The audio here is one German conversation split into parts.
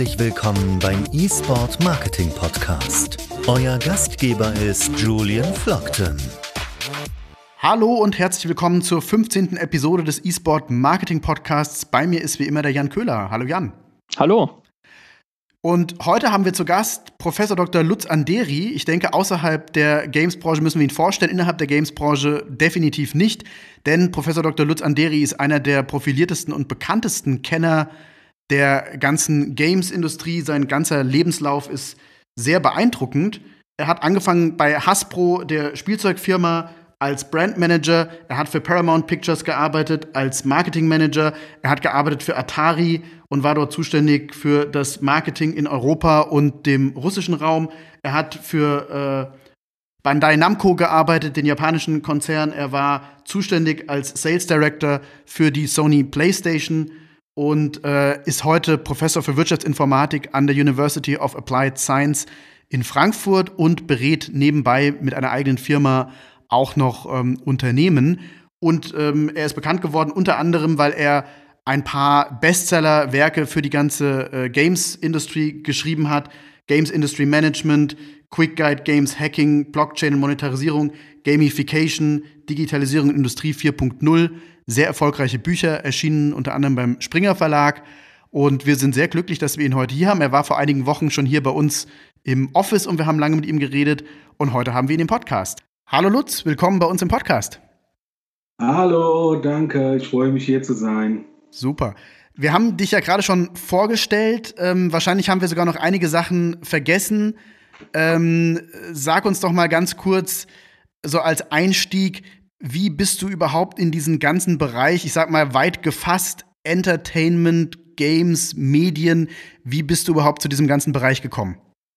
Herzlich willkommen beim eSport Marketing Podcast. Euer Gastgeber ist Julian Flockton. Hallo und herzlich willkommen zur 15. Episode des eSport Marketing Podcasts. Bei mir ist wie immer der Jan Köhler. Hallo Jan. Hallo. Und heute haben wir zu Gast Professor Dr. Lutz Anderi. Ich denke, außerhalb der Games-Branche müssen wir ihn vorstellen, innerhalb der Games-Branche definitiv nicht. Denn Professor Dr. Lutz Anderi ist einer der profiliertesten und bekanntesten Kenner der ganzen Games-Industrie. Sein ganzer Lebenslauf ist sehr beeindruckend. Er hat angefangen bei Hasbro, der Spielzeugfirma, als Brandmanager. Er hat für Paramount Pictures gearbeitet als Marketingmanager. Er hat gearbeitet für Atari und war dort zuständig für das Marketing in Europa und dem russischen Raum. Er hat für Bandai Namco gearbeitet, den japanischen Konzern. Er war zuständig als Sales Director für die Sony PlayStation und ist heute Professor für Wirtschaftsinformatik an der University of Applied Science in Frankfurt und berät nebenbei mit einer eigenen Firma auch noch Unternehmen. Und er ist bekannt geworden unter anderem, weil er ein paar Bestseller-Werke für die ganze Games-Industrie geschrieben hat. Games Industry Management, Quick Guide Games Hacking, Blockchain und Monetarisierung, Gamification, Digitalisierung und Industrie 4.0. Sehr erfolgreiche Bücher, erschienen unter anderem beim Springer Verlag. Und wir sind sehr glücklich, dass wir ihn heute hier haben. Er war vor einigen Wochen schon hier bei uns im Office und wir haben lange mit ihm geredet. Und heute haben wir ihn im Podcast. Hallo Lutz, willkommen bei uns im Podcast. Hallo, danke, ich freue mich hier zu sein. Super. Wir haben dich ja gerade schon vorgestellt. Wahrscheinlich haben wir sogar noch einige Sachen vergessen. Sag uns doch mal ganz kurz, so als Einstieg, wie bist du überhaupt in diesen ganzen Bereich, ich sag mal weit gefasst, Entertainment, Games, Medien, wie bist du überhaupt zu diesem ganzen Bereich gekommen?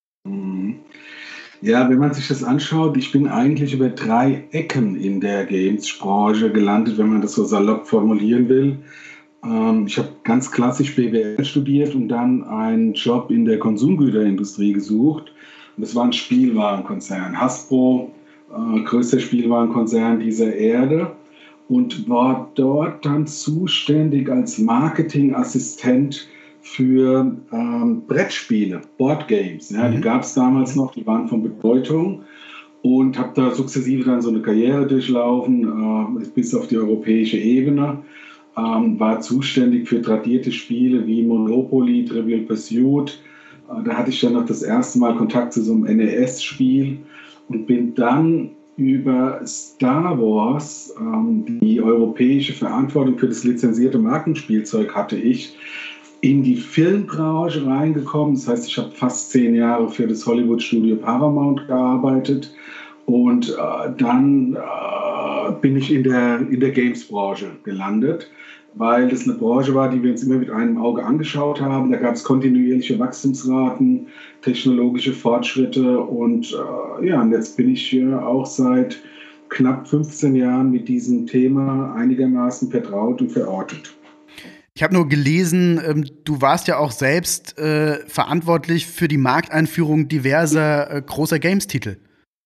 Ja, wenn man sich das anschaut, ich bin eigentlich über 3 Ecken in der Games-Branche gelandet, wenn man das so salopp formulieren will. Ich habe ganz klassisch BWL studiert und dann einen Job in der Konsumgüterindustrie gesucht. Und das war ein Spielwarenkonzern, Hasbro, größter Spielwarenkonzern dieser Erde. Und war dort dann zuständig als Marketingassistent für Brettspiele, Boardgames. Ja, die gab es damals noch, die waren von Bedeutung. Und habe da sukzessive dann so eine Karriere durchlaufen, bis auf die europäische Ebene. War zuständig für tradierte Spiele wie Monopoly, Trivial Pursuit. Da hatte ich dann noch das erste Mal Kontakt zu so einem NES-Spiel und bin dann über Star Wars, die europäische Verantwortung für das lizenzierte Markenspielzeug hatte ich, in die Filmbranche reingekommen. Das heißt, ich habe fast 10 Jahre für das Hollywood-Studio Paramount gearbeitet und dann bin ich in der Games-Branche gelandet, weil das eine Branche war, die wir uns immer mit einem Auge angeschaut haben. Da gab es kontinuierliche Wachstumsraten, technologische Fortschritte und und jetzt bin ich hier auch seit knapp 15 Jahren mit diesem Thema einigermaßen vertraut und verortet. Ich habe nur gelesen, du warst ja auch selbst verantwortlich für die Markteinführung diverser großer Games-Titel.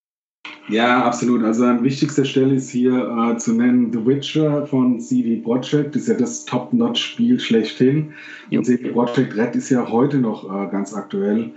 Ja, absolut. Also an wichtigster Stelle ist hier zu nennen The Witcher von CD Projekt. Das ist ja das Top-Notch-Spiel schlechthin. Und CD Projekt Red ist ja heute noch ganz aktuell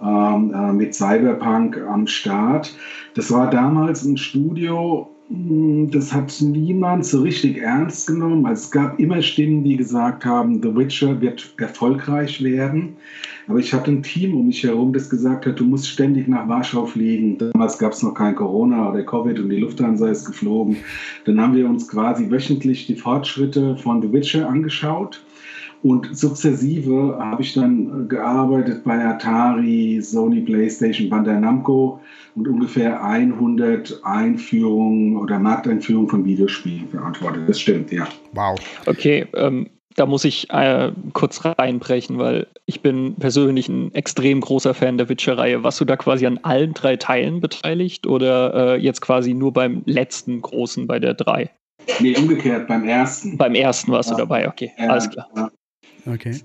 mit Cyberpunk am Start. Das war damals ein Studio, das hat niemand so richtig ernst genommen. Also es gab immer Stimmen, die gesagt haben, The Witcher wird erfolgreich werden. Aber ich hatte ein Team um mich herum, das gesagt hat, du musst ständig nach Warschau fliegen. Damals gab es noch kein Corona oder Covid und die Lufthansa ist geflogen. Dann haben wir uns quasi wöchentlich die Fortschritte von The Witcher angeschaut. Und sukzessive habe ich dann gearbeitet bei Atari, Sony PlayStation, Bandai Namco und ungefähr 100 Einführungen oder Markteinführungen von Videospielen verantwortet. Das stimmt, ja. Wow. Okay, da muss ich kurz reinbrechen, weil ich bin persönlich ein extrem großer Fan der Witcher-Reihe. Warst du da quasi an allen 3 Teilen beteiligt oder jetzt quasi nur beim letzten großen, bei der 3? Nee, umgekehrt, beim ersten. Beim ersten warst du dabei, okay, alles klar. Ja. Okay.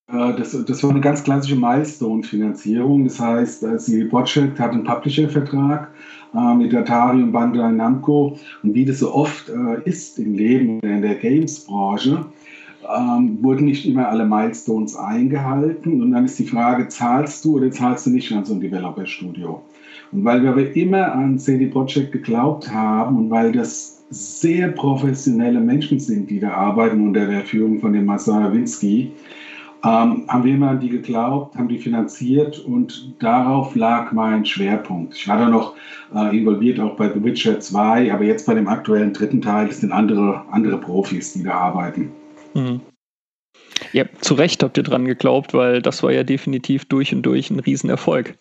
Das war eine ganz klassische Milestone-Finanzierung. Das heißt, CD Projekt hat einen Publisher-Vertrag mit Atari und Bandai Namco. Und wie das so oft ist im Leben oder in der Games-Branche, wurden nicht immer alle Milestones eingehalten. Und dann ist die Frage, zahlst du oder zahlst du nicht an so ein Developer-Studio? Und weil wir aber immer an CD Projekt geglaubt haben und weil das sehr professionelle Menschen sind, die da arbeiten unter der Führung von dem Marcel Nowinski, haben wir immer an die geglaubt, haben die finanziert und darauf lag mein Schwerpunkt. Ich war da noch involviert auch bei The Witcher 2, aber jetzt bei dem aktuellen 3. Teil, das sind andere Profis, die da arbeiten. Mhm. Ja, zu Recht habt ihr dran geglaubt, weil das war ja definitiv durch und durch ein Riesenerfolg.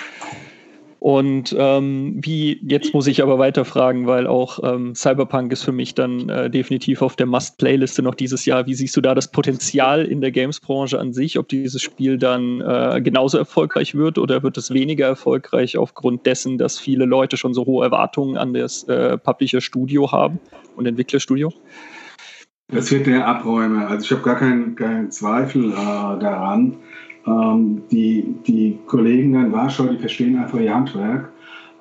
Und jetzt muss ich aber weiterfragen, weil auch Cyberpunk ist für mich dann definitiv auf der Must-Playliste noch dieses Jahr. Wie siehst du da das Potenzial in der Games-Branche an sich, ob dieses Spiel dann genauso erfolgreich wird oder wird es weniger erfolgreich aufgrund dessen, dass viele Leute schon so hohe Erwartungen an das Publisher-Studio haben und Entwicklerstudio? Das wird der Abräumer. Also ich habe gar keinen Zweifel daran. Die Kollegen in Warschau, die verstehen einfach ihr Handwerk.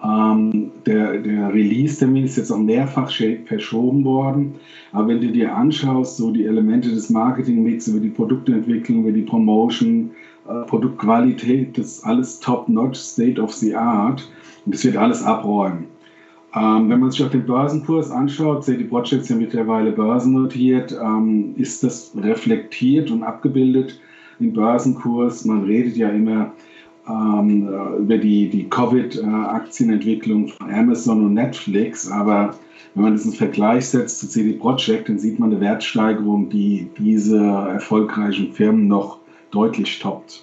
Der Release-Termin ist jetzt auch mehrfach verschoben worden. Aber wenn du dir anschaust, so die Elemente des Marketing-Mix, über die Produktentwicklung, über die Promotion, Produktqualität, das ist alles top-notch, state of the art. Und das wird alles abräumen. Wenn man sich auch den Börsenkurs anschaut, CD Projekt ist ja mittlerweile börsennotiert, ist das reflektiert und abgebildet im Börsenkurs. Man redet ja immer über die Covid-Aktienentwicklung von Amazon und Netflix, aber wenn man das in Vergleich setzt zu CD Projekt, dann sieht man eine Wertsteigerung, die diese erfolgreichen Firmen noch deutlich toppt.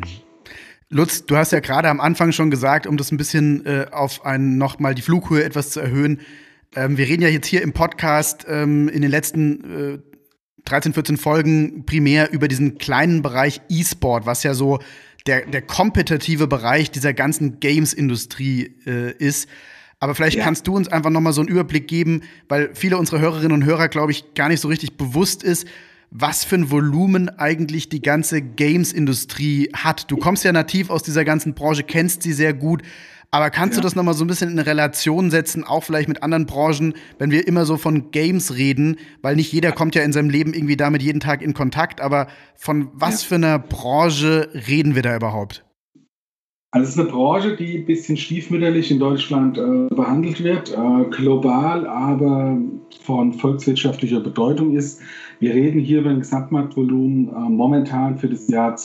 Lutz, du hast ja gerade am Anfang schon gesagt, um das ein bisschen nochmal die Flughöhe etwas zu erhöhen. Wir reden ja jetzt hier im Podcast in den letzten 13, 14 Folgen primär über diesen kleinen Bereich E-Sport, was ja so der kompetitive Bereich dieser ganzen Games-Industrie ist. Aber vielleicht kannst du uns einfach noch mal so einen Überblick geben, weil viele unserer Hörerinnen und Hörer, glaube ich, gar nicht so richtig bewusst ist, was für ein Volumen eigentlich die ganze Games-Industrie hat. Du kommst ja nativ aus dieser ganzen Branche, kennst sie sehr gut. Aber kannst du das noch mal so ein bisschen in Relation setzen, auch vielleicht mit anderen Branchen, wenn wir immer so von Games reden, weil nicht jeder kommt ja in seinem Leben irgendwie damit jeden Tag in Kontakt, aber von was für einer Branche reden wir da überhaupt? Also es ist eine Branche, die ein bisschen stiefmütterlich in Deutschland behandelt wird, global aber von volkswirtschaftlicher Bedeutung ist. Wir reden hier über ein Gesamtmarktvolumen momentan für das Jahr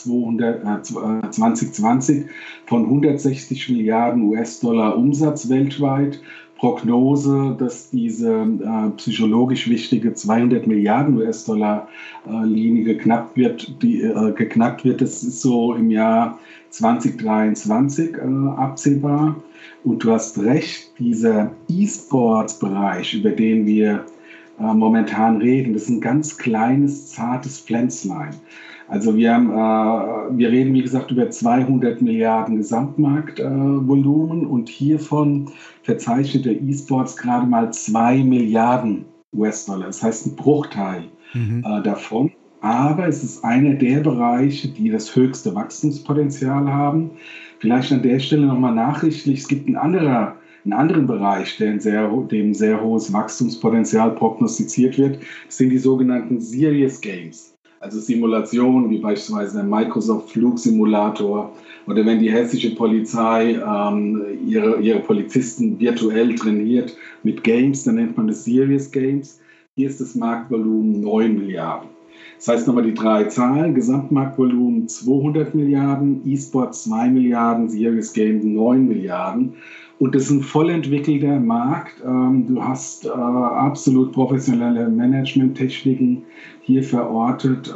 2020 von 160 Milliarden US-Dollar Umsatz weltweit. Prognose, dass diese psychologisch wichtige 200 Milliarden US-Dollar-Linie geknackt wird. Das ist so im Jahr 2023 absehbar. Und du hast recht, dieser E-Sports-Bereich, über den wir momentan reden, das ist ein ganz kleines, zartes Pflänzlein. Also wir reden, wie gesagt, über 200 Milliarden Gesamtmarktvolumen und hiervon verzeichnet der E-Sports gerade mal 2 Milliarden US-Dollar. Das heißt ein Bruchteil davon. Aber es ist einer der Bereiche, die das höchste Wachstumspotenzial haben. Vielleicht an der Stelle nochmal nachrichtlich, es gibt einen anderen Bereich, dem sehr hohes Wachstumspotenzial prognostiziert wird. Das sind die sogenannten Serious Games. Also Simulationen wie beispielsweise der Microsoft Flugsimulator oder wenn die hessische Polizei ihre Polizisten virtuell trainiert mit Games, dann nennt man das Serious Games. Hier ist das Marktvolumen 9 Milliarden. Das heißt nochmal die 3 Zahlen, Gesamtmarktvolumen 200 Milliarden, E-Sport 2 Milliarden, Serious Games 9 Milliarden. Und das ist ein voll entwickelter Markt. Du hast absolut professionelle Management-Techniken hier verortet.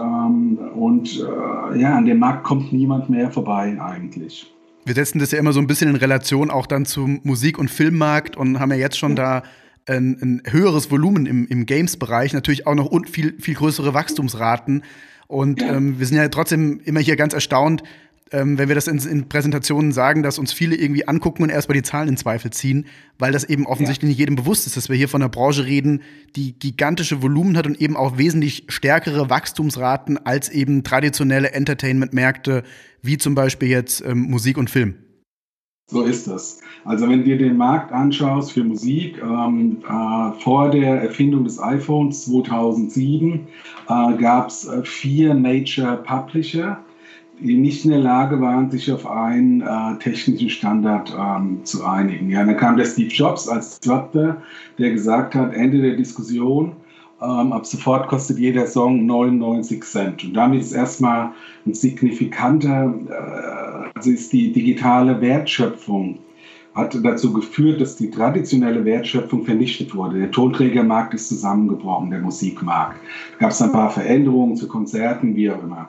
An dem Markt kommt niemand mehr vorbei eigentlich. Wir setzen das ja immer so ein bisschen in Relation auch dann zum Musik- und Filmmarkt und haben ja jetzt schon da ein höheres Volumen im Games-Bereich, natürlich auch noch viel, viel größere Wachstumsraten. Und wir sind ja trotzdem immer hier ganz erstaunt, wenn wir das in Präsentationen sagen, dass uns viele irgendwie angucken und erstmal die Zahlen in Zweifel ziehen, weil das eben offensichtlich nicht jedem bewusst ist, dass wir hier von einer Branche reden, die gigantische Volumen hat und eben auch wesentlich stärkere Wachstumsraten als eben traditionelle Entertainment-Märkte, wie zum Beispiel jetzt Musik und Film. So ist das. Also wenn du dir den Markt anschaust für Musik, vor der Erfindung des iPhones 2007 gab es 4 Major Publisher, die nicht in der Lage waren, sich auf einen technischen Standard zu einigen. Ja, dann kam der Steve Jobs als Disruptor, der gesagt hat, Ende der Diskussion, ab sofort kostet jeder Song 99 Cent. Und damit ist erstmal ein signifikanter, also ist die digitale Wertschöpfung, hat dazu geführt, dass die traditionelle Wertschöpfung vernichtet wurde. Der Tonträgermarkt ist zusammengebrochen, der Musikmarkt. Da gab es ein paar Veränderungen zu Konzerten, wie auch immer.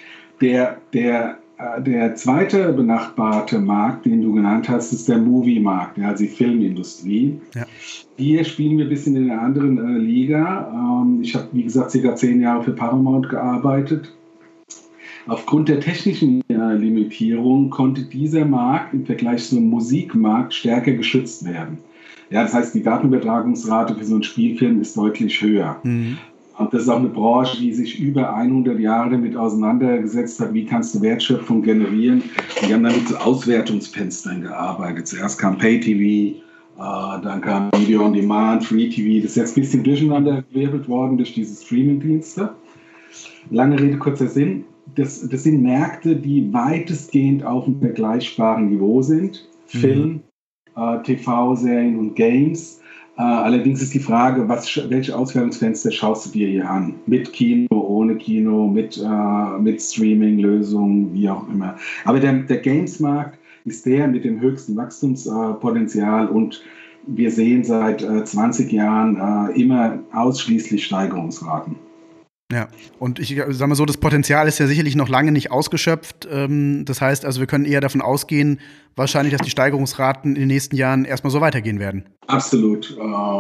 Der zweite benachbarte Markt, den du genannt hast, ist der Movie-Markt, also die Filmindustrie. Ja. Hier spielen wir ein bisschen in einer anderen Liga. Ich habe, wie gesagt, ca. 10 Jahre für Paramount gearbeitet. Aufgrund der technischen Limitierung konnte dieser Markt im Vergleich zum Musikmarkt stärker geschützt werden. Ja, das heißt, die Datenübertragungsrate für so einen Spielfilm ist deutlich höher. Mhm. Und das ist auch eine Branche, die sich über 100 Jahre damit auseinandergesetzt hat, wie kannst du Wertschöpfung generieren. Und die haben dann mit so Auswertungsfenstern gearbeitet. Zuerst kam Pay-TV, dann kam Video on Demand, Free-TV. Das ist jetzt ein bisschen durcheinandergewirbelt worden durch diese Streaming-Dienste. Lange Rede, kurzer Sinn. Das sind Märkte, die weitestgehend auf einem vergleichbaren Niveau sind. Film, TV-Serien und Games. Allerdings ist die Frage, welche Auswertungsfenster schaust du dir hier an? Mit Kino, ohne Kino, mit Streaming-Lösungen, wie auch immer. Aber der Games-Markt ist der mit dem höchsten Wachstumspotenzial und wir sehen seit 20 Jahren immer ausschließlich Steigerungsraten. Ja, und ich sage mal so, das Potenzial ist ja sicherlich noch lange nicht ausgeschöpft. Das heißt, also wir können eher davon ausgehen, wahrscheinlich, dass die Steigerungsraten in den nächsten Jahren erstmal so weitergehen werden. Absolut.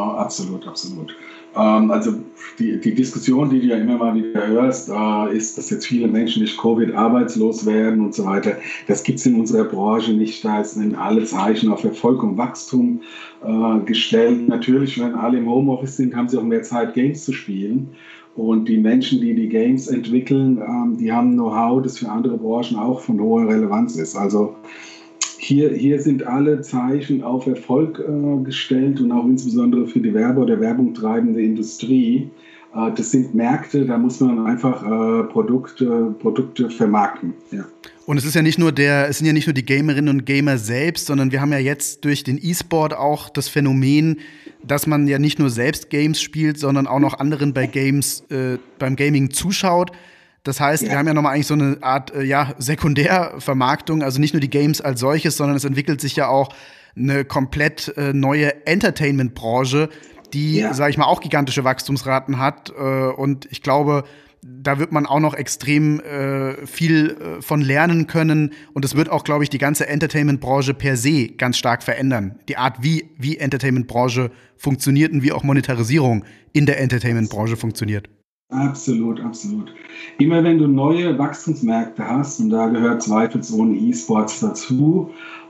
Also die Diskussion, die du ja immer mal wieder hörst, ist, dass jetzt viele Menschen durch Covid arbeitslos werden und so weiter. Das gibt es in unserer Branche nicht. Da sind alle Zeichen auf Erfolg und Wachstum gestellt. Natürlich, wenn alle im Homeoffice sind, haben sie auch mehr Zeit, Games zu spielen. Und die Menschen, die die Games entwickeln, die haben Know-how, das für andere Branchen auch von hoher Relevanz ist. Also hier sind alle Zeichen auf Erfolg gestellt und auch insbesondere für die oder Werbung treibende Industrie. Das sind Märkte, da muss man einfach Produkte vermarkten. Ja. Und es sind ja nicht nur die Gamerinnen und Gamer selbst, sondern wir haben ja jetzt durch den E-Sport auch das Phänomen, dass man ja nicht nur selbst Games spielt, sondern auch noch anderen beim Gaming zuschaut. Das heißt, wir haben ja nochmal eigentlich so eine Art Sekundärvermarktung, also nicht nur die Games als solches, sondern es entwickelt sich ja auch eine komplett neue Entertainment-Branche, die, sage ich mal, auch gigantische Wachstumsraten hat. Und ich glaube, da wird man auch noch extrem viel von lernen können. Und es wird auch, glaube ich, die ganze Entertainment-Branche per se ganz stark verändern. Die Art, wie Entertainment-Branche funktioniert und wie auch Monetarisierung in der Entertainment-Branche funktioniert. Absolut. Immer wenn du neue Wachstumsmärkte hast, und da gehört zweifelsohne E-Sports dazu,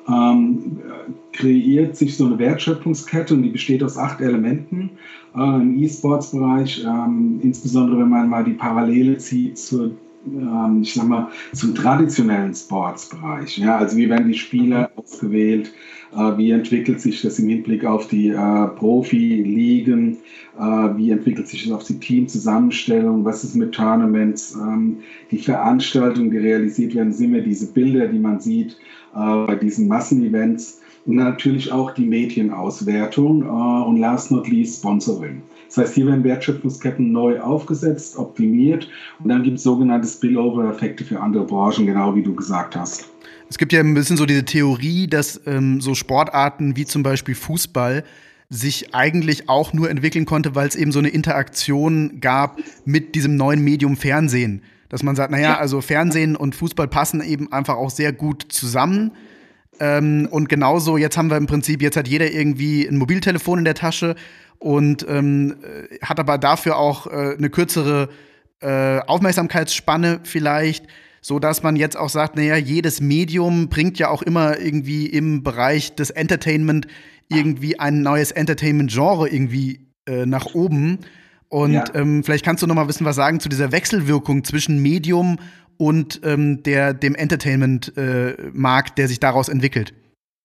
kreiert sich so eine Wertschöpfungskette und die besteht aus 8 Elementen im E-Sports-Bereich, insbesondere wenn man mal die Parallele zieht zum traditionellen Sportsbereich. Ja, also wie werden die Spieler ausgewählt, wie entwickelt sich das im Hinblick auf die Profi-Ligen, wie entwickelt sich das auf die Teamzusammenstellung, was ist mit Tournaments, die Veranstaltungen, die realisiert werden, sind immer diese Bilder, die man sieht bei diesen Massenevents und natürlich auch die Medienauswertung und last not least Sponsoring. Das heißt, hier werden Wertschöpfungsketten neu aufgesetzt, optimiert und dann gibt es sogenannte Spillover-Effekte für andere Branchen, genau wie du gesagt hast. Es gibt ja ein bisschen so diese Theorie, dass so Sportarten wie zum Beispiel Fußball sich eigentlich auch nur entwickeln konnte, weil es eben so eine Interaktion gab mit diesem neuen Medium Fernsehen. Dass man sagt, also Fernsehen und Fußball passen eben einfach auch sehr gut zusammen. Und genauso, jetzt hat jeder irgendwie ein Mobiltelefon in der Tasche und hat aber dafür auch eine kürzere Aufmerksamkeitsspanne vielleicht, so dass man jetzt auch sagt, jedes Medium bringt ja auch immer irgendwie im Bereich des Entertainment irgendwie ein neues Entertainment-Genre irgendwie nach oben. Und vielleicht kannst du noch mal ein bisschen was sagen zu dieser Wechselwirkung zwischen Medium und dem Entertainment-Markt, der sich daraus entwickelt.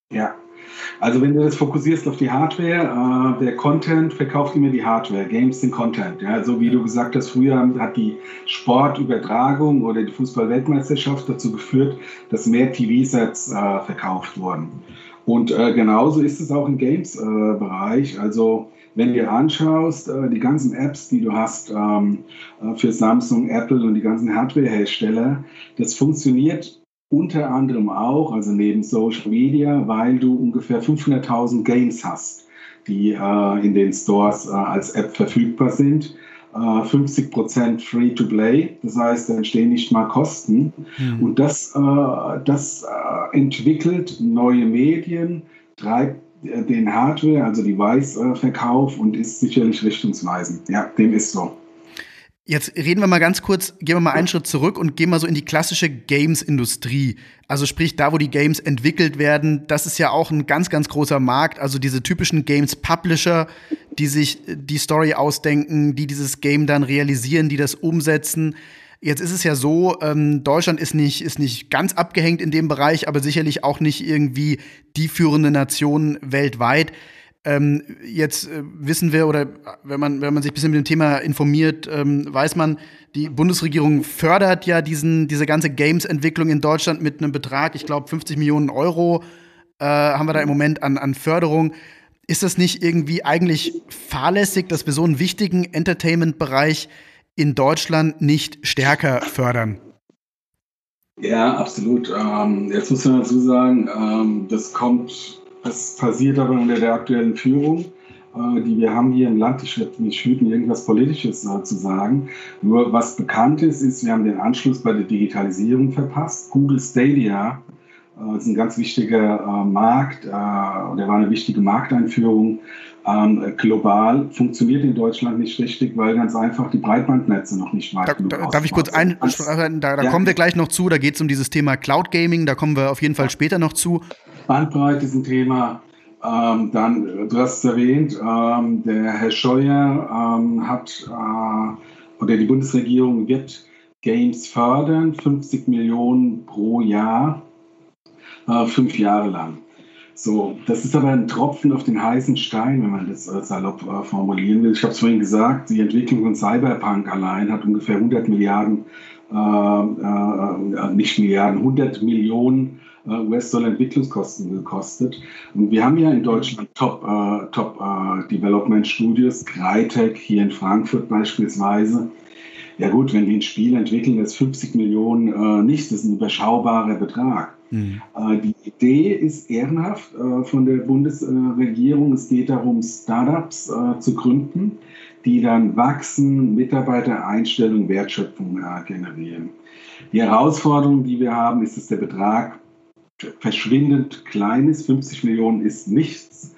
Ja, also wenn du das fokussierst auf die Hardware, der Content verkauft immer die Hardware, Games sind Content. Ja, so wie du gesagt hast, früher hat die Sportübertragung oder die Fußball-Weltmeisterschaft dazu geführt, dass mehr TV-Sets verkauft wurden. Und genauso ist es auch im Games-Bereich. Also wenn du dir anschaust, die ganzen Apps, die du hast für Samsung, Apple und die ganzen Hardware-Hersteller, das funktioniert unter anderem auch, also neben Social Media, weil du ungefähr 500.000 Games hast, die in den Stores als App verfügbar sind. 50% Free-to-Play, das heißt, da entstehen nicht mal Kosten. Und das entwickelt neue Medien, treibt den Hardware, also Device-Verkauf und ist sicherlich richtungsweisend. Ja, dem ist so. Jetzt reden wir mal ganz kurz, gehen wir mal einen Schritt zurück und gehen mal so in die klassische Games-Industrie. Also sprich, da, wo die Games entwickelt werden, das ist ja auch ein ganz, ganz großer Markt. Also diese typischen Games-Publisher, die sich die Story ausdenken, die dieses Game dann realisieren, die das umsetzen. Jetzt ist es ja so, Deutschland ist nicht ganz abgehängt in dem Bereich, aber sicherlich auch nicht irgendwie die führende Nation weltweit. Jetzt wissen wir, oder wenn man sich ein bisschen mit dem Thema informiert, weiß man, die Bundesregierung fördert ja diese ganze Games-Entwicklung in Deutschland mit einem Betrag, ich glaube 50 Millionen Euro haben wir da im Moment an Förderung. Ist das nicht irgendwie eigentlich fahrlässig, dass wir so einen wichtigen Entertainment-Bereich in Deutschland nicht stärker fördern? Ja, absolut. Jetzt muss man dazu sagen, das passiert aber unter der aktuellen Führung, die wir haben hier im Land. Ich werde mich hüten, irgendwas Politisches zu sagen. Nur was bekannt ist, wir haben den Anschluss bei der Digitalisierung verpasst. Google Stadia ist ein ganz wichtiger Markt, der war eine wichtige Markteinführung. Global funktioniert in Deutschland nicht richtig, weil ganz einfach die Breitbandnetze noch nicht weit genug Darf ich kurz da kommen wir gleich noch zu, da geht es um dieses Thema Cloud Gaming, da kommen wir auf jeden Fall später noch zu. Bandbreite ist ein Thema. Dann, du hast es erwähnt, der Herr Scheuer oder die Bundesregierung wird Games fördern, 50 Millionen pro Jahr, 5 Jahre lang. So, das ist aber ein Tropfen auf den heißen Stein, wenn man das salopp formulieren will. Ich habe es vorhin gesagt, die Entwicklung von Cyberpunk allein hat ungefähr 100 Millionen US-Dollar Entwicklungskosten gekostet. Und wir haben ja in Deutschland Top Development Studios, Crytek hier in Frankfurt beispielsweise. Ja gut, wenn die ein Spiel entwickeln, das 50 Millionen nicht, das ist ein überschaubarer Betrag. Die Idee ist ehrenhaft von der Bundesregierung. Es geht darum, Startups zu gründen, die dann wachsen, Mitarbeitereinstellung, Wertschöpfung generieren. Die Herausforderung, die wir haben, ist, dass der Betrag verschwindend klein ist. 50 Millionen ist nichts.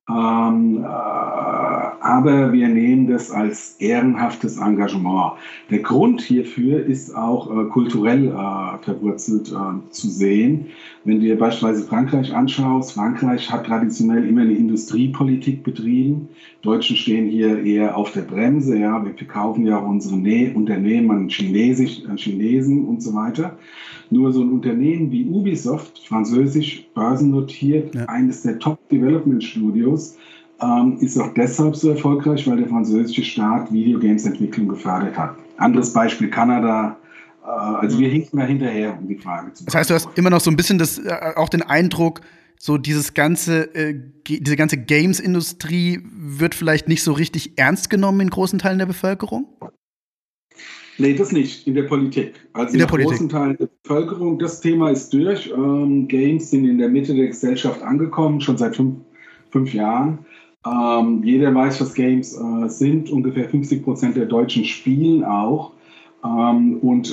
Aber wir nehmen das als ehrenhaftes Engagement. Der Grund hierfür ist auch kulturell verwurzelt zu sehen. Wenn du dir beispielsweise Frankreich anschaust, Frankreich hat traditionell immer eine Industriepolitik betrieben. Deutschen stehen hier eher auf der Bremse. Ja, wir verkaufen ja auch unsere Unternehmen an Chinesen und so weiter. Nur so ein Unternehmen wie Ubisoft, französisch börsennotiert, eines der Top-Development-Studios, ist auch deshalb so erfolgreich, weil der französische Staat Videogames-Entwicklung gefördert hat. Anderes Beispiel Kanada. Also wir hinken da hinterher, um die Frage zu beantworten. Das heißt, du hast immer noch so ein bisschen auch den Eindruck, so diese ganze Games-Industrie wird vielleicht nicht so richtig ernst genommen in großen Teilen der Bevölkerung? Nee, das nicht, in der Politik. Also in großen Teilen der Bevölkerung, das Thema ist durch. Games sind in der Mitte der Gesellschaft angekommen, schon seit fünf Jahren. Jeder weiß, was Games sind. Ungefähr 50% der Deutschen spielen auch. Mit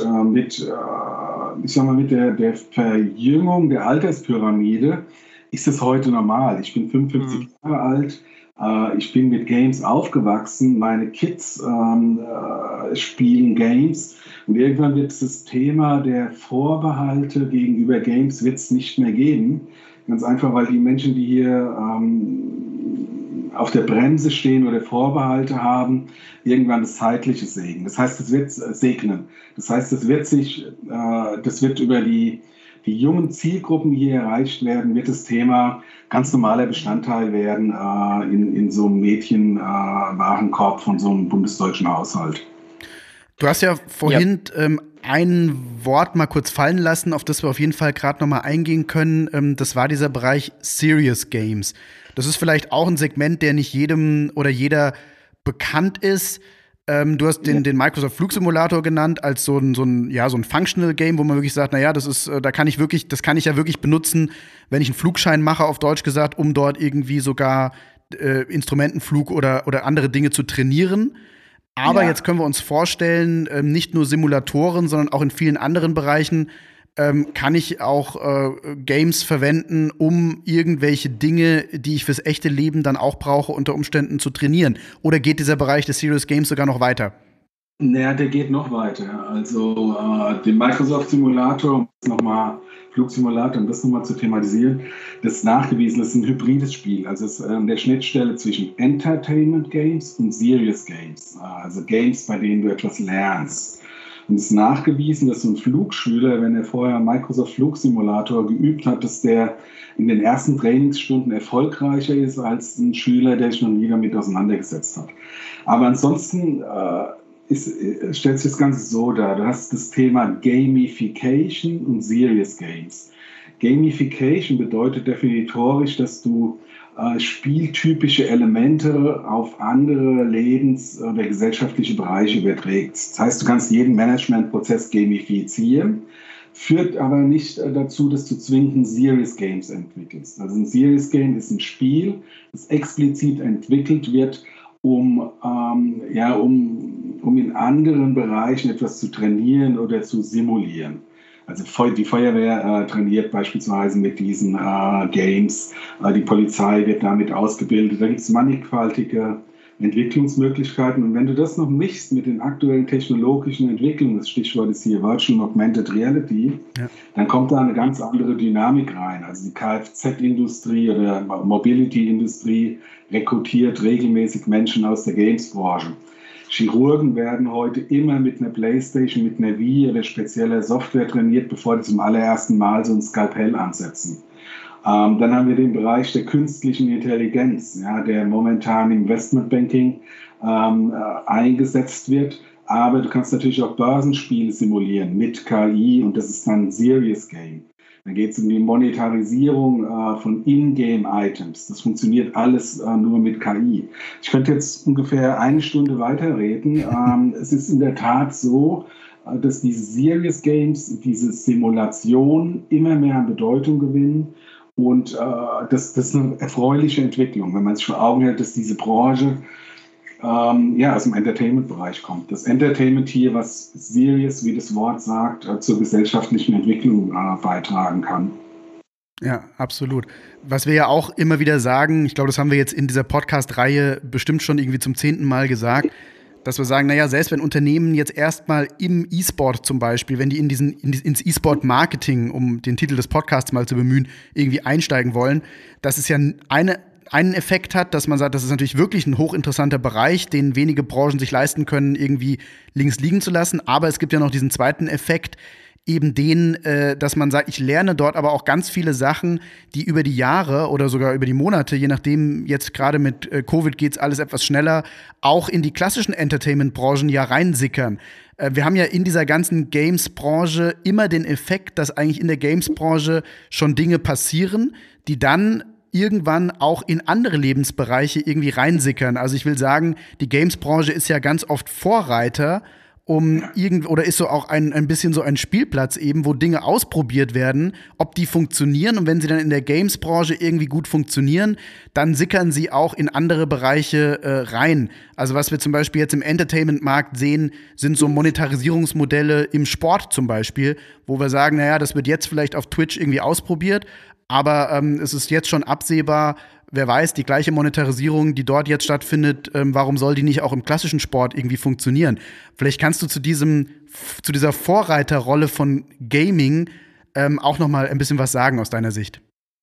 der Verjüngung der Alterspyramide ist es heute normal. Ich bin 55 Jahre alt. Ich bin mit Games aufgewachsen. Meine Kids spielen Games. Und irgendwann wird es das Thema der Vorbehalte gegenüber Games wird's nicht mehr geben. Ganz einfach, weil die Menschen, die hier auf der Bremse stehen oder Vorbehalte haben, irgendwann das Zeitliche segnen. Das heißt, es wird segnen. Das heißt, das wird über die die jungen Zielgruppen hier erreicht werden, wird das Thema ganz normaler Bestandteil werden in so einem Mädchenwarenkorb von so einem bundesdeutschen Haushalt. Du hast ja vorhin ein Wort mal kurz fallen lassen, auf das wir auf jeden Fall gerade noch mal eingehen können. Das war dieser Bereich Serious Games. Das ist vielleicht auch ein Segment, der nicht jedem oder jeder bekannt ist. Du hast den Microsoft Flugsimulator genannt als so ein Functional Game, wo man wirklich sagt, naja, das kann ich ja wirklich benutzen, wenn ich einen Flugschein mache, auf Deutsch gesagt, um dort irgendwie sogar Instrumentenflug oder andere Dinge zu trainieren. Aber jetzt können wir uns vorstellen, nicht nur Simulatoren, sondern auch in vielen anderen Bereichen kann ich auch Games verwenden, um irgendwelche Dinge, die ich fürs echte Leben dann auch brauche, unter Umständen zu trainieren. Oder geht dieser Bereich des Serious Games sogar noch weiter? Naja, der geht noch weiter. Also den Microsoft Simulator, Flugsimulator, um das nochmal zu thematisieren, das ist nachgewiesen, das ist ein hybrides Spiel. Also es ist an der Schnittstelle zwischen Entertainment Games und Serious Games. Also Games, bei denen du etwas lernst. Und es ist nachgewiesen, dass so ein Flugschüler, wenn er vorher Microsoft Flugsimulator geübt hat, dass der in den ersten Trainingsstunden erfolgreicher ist als ein Schüler, der sich noch nie damit auseinandergesetzt hat. Aber ansonsten stellt sich das Ganze so dar. Du hast das Thema Gamification und Serious Games. Gamification bedeutet definitorisch, dass du spieltypische Elemente auf andere Lebens- oder gesellschaftliche Bereiche überträgst. Das heißt, du kannst jeden Managementprozess gamifizieren, führt aber nicht dazu, dass du zwingend Serious Games entwickelst. Also ein Serious Game ist ein Spiel, das explizit entwickelt wird, um in anderen Bereichen etwas zu trainieren oder zu simulieren. Also die Feuerwehr trainiert beispielsweise mit diesen Games, die Polizei wird damit ausgebildet, da gibt es mannigfaltige Entwicklungsmöglichkeiten. Und wenn du das noch mischst mit den aktuellen technologischen Entwicklungen, das Stichwort ist hier Virtual Augmented Reality, dann kommt da eine ganz andere Dynamik rein. Also die Kfz-Industrie oder Mobility-Industrie rekrutiert regelmäßig Menschen aus der Games-Branche. Chirurgen werden heute immer mit einer Playstation, mit einer Wii oder spezieller Software trainiert, bevor die zum allerersten Mal so ein Skalpell ansetzen. Dann haben wir den Bereich der künstlichen Intelligenz, der momentan im Investmentbanking eingesetzt wird. Aber du kannst natürlich auch Börsenspiele simulieren mit KI und das ist dann ein Serious Game. Dann geht es um die Monetarisierung von In-Game-Items. Das funktioniert alles nur mit KI. Ich könnte jetzt ungefähr 1 Stunde weiterreden. Es ist in der Tat so, dass diese Serious Games, diese Simulation immer mehr an Bedeutung gewinnen. Und das ist eine erfreuliche Entwicklung, wenn man sich vor Augen hält, dass diese Branche aus dem Entertainment-Bereich kommt. Das Entertainment hier, was Serious, wie das Wort sagt, zur gesellschaftlichen Entwicklung beitragen kann. Ja, absolut. Was wir ja auch immer wieder sagen, ich glaube, das haben wir jetzt in dieser Podcast-Reihe bestimmt schon irgendwie zum 10. Mal gesagt, dass wir sagen, naja, selbst wenn Unternehmen jetzt erstmal im E-Sport zum Beispiel, wenn die ins E-Sport-Marketing, um den Titel des Podcasts mal zu bemühen, irgendwie einsteigen wollen, das ist ja einen Effekt hat, dass man sagt, das ist natürlich wirklich ein hochinteressanter Bereich, den wenige Branchen sich leisten können, irgendwie links liegen zu lassen. Aber es gibt ja noch diesen zweiten Effekt, eben den, dass man sagt, ich lerne dort aber auch ganz viele Sachen, die über die Jahre oder sogar über die Monate, je nachdem, jetzt gerade mit Covid geht's alles etwas schneller, auch in die klassischen Entertainment-Branchen ja reinsickern. Wir haben ja in dieser ganzen Games-Branche immer den Effekt, dass eigentlich in der Games-Branche schon Dinge passieren, die dann irgendwann auch in andere Lebensbereiche irgendwie reinsickern. Also ich will sagen, die Games-Branche ist ja ganz oft Vorreiter, oder ist so auch ein bisschen so ein Spielplatz eben, wo Dinge ausprobiert werden, ob die funktionieren. Und wenn sie dann in der Games-Branche irgendwie gut funktionieren, dann sickern sie auch in andere Bereiche rein. Also was wir zum Beispiel jetzt im Entertainment-Markt sehen, sind so Monetarisierungsmodelle im Sport zum Beispiel, wo wir sagen, naja, das wird jetzt vielleicht auf Twitch irgendwie ausprobiert, aber es ist jetzt schon absehbar, wer weiß, die gleiche Monetarisierung, die dort jetzt stattfindet, warum soll die nicht auch im klassischen Sport irgendwie funktionieren? Vielleicht kannst du zu dieser Vorreiterrolle von Gaming auch noch mal ein bisschen was sagen aus deiner Sicht.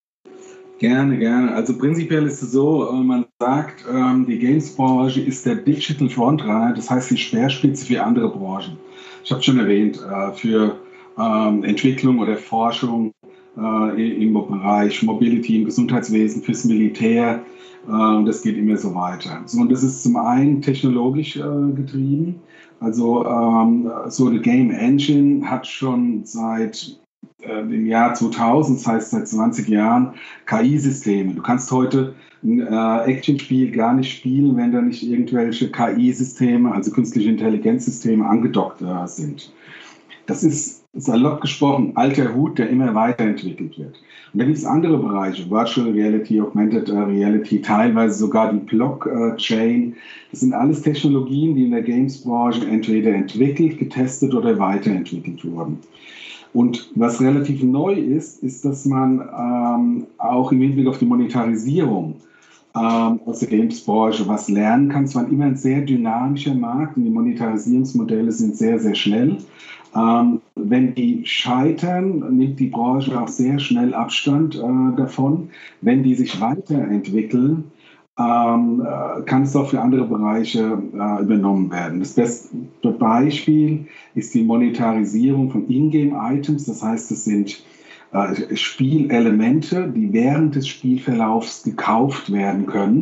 Gerne. Also prinzipiell ist es so, man sagt, die Games-Branche ist der Digital Frontrunner, das heißt die Speerspitze für andere Branchen. Ich habe schon erwähnt, für Entwicklung oder Forschung im Bereich Mobility im Gesundheitswesen, fürs Militär. Und das geht immer so weiter. So, und das ist zum einen technologisch getrieben. Also so eine Game Engine hat schon seit dem Jahr 2000, das heißt seit 20 Jahren, KI-Systeme. Du kannst heute ein Actionspiel gar nicht spielen, wenn da nicht irgendwelche KI-Systeme, also künstliche Intelligenzsysteme, angedockt sind. Das ist salopp gesprochen alter Hut, der immer weiterentwickelt wird. Und da gibt es andere Bereiche, Virtual Reality, Augmented Reality, teilweise sogar die Blockchain. Das sind alles Technologien, die in der Games-Branche entweder entwickelt, getestet oder weiterentwickelt wurden. Und was relativ neu ist, ist, dass man auch im Hinblick auf die Monetarisierung aus der Games-Branche was lernen kann. Es war immer ein sehr dynamischer Markt und die Monetarisierungsmodelle sind sehr, sehr schnell. Wenn die scheitern, nimmt die Branche auch sehr schnell Abstand davon. Wenn die sich weiterentwickeln, kann es auch für andere Bereiche übernommen werden. Das beste Beispiel ist die Monetarisierung von Ingame-Items. Das heißt, es sind Spielelemente, die während des Spielverlaufs gekauft werden können.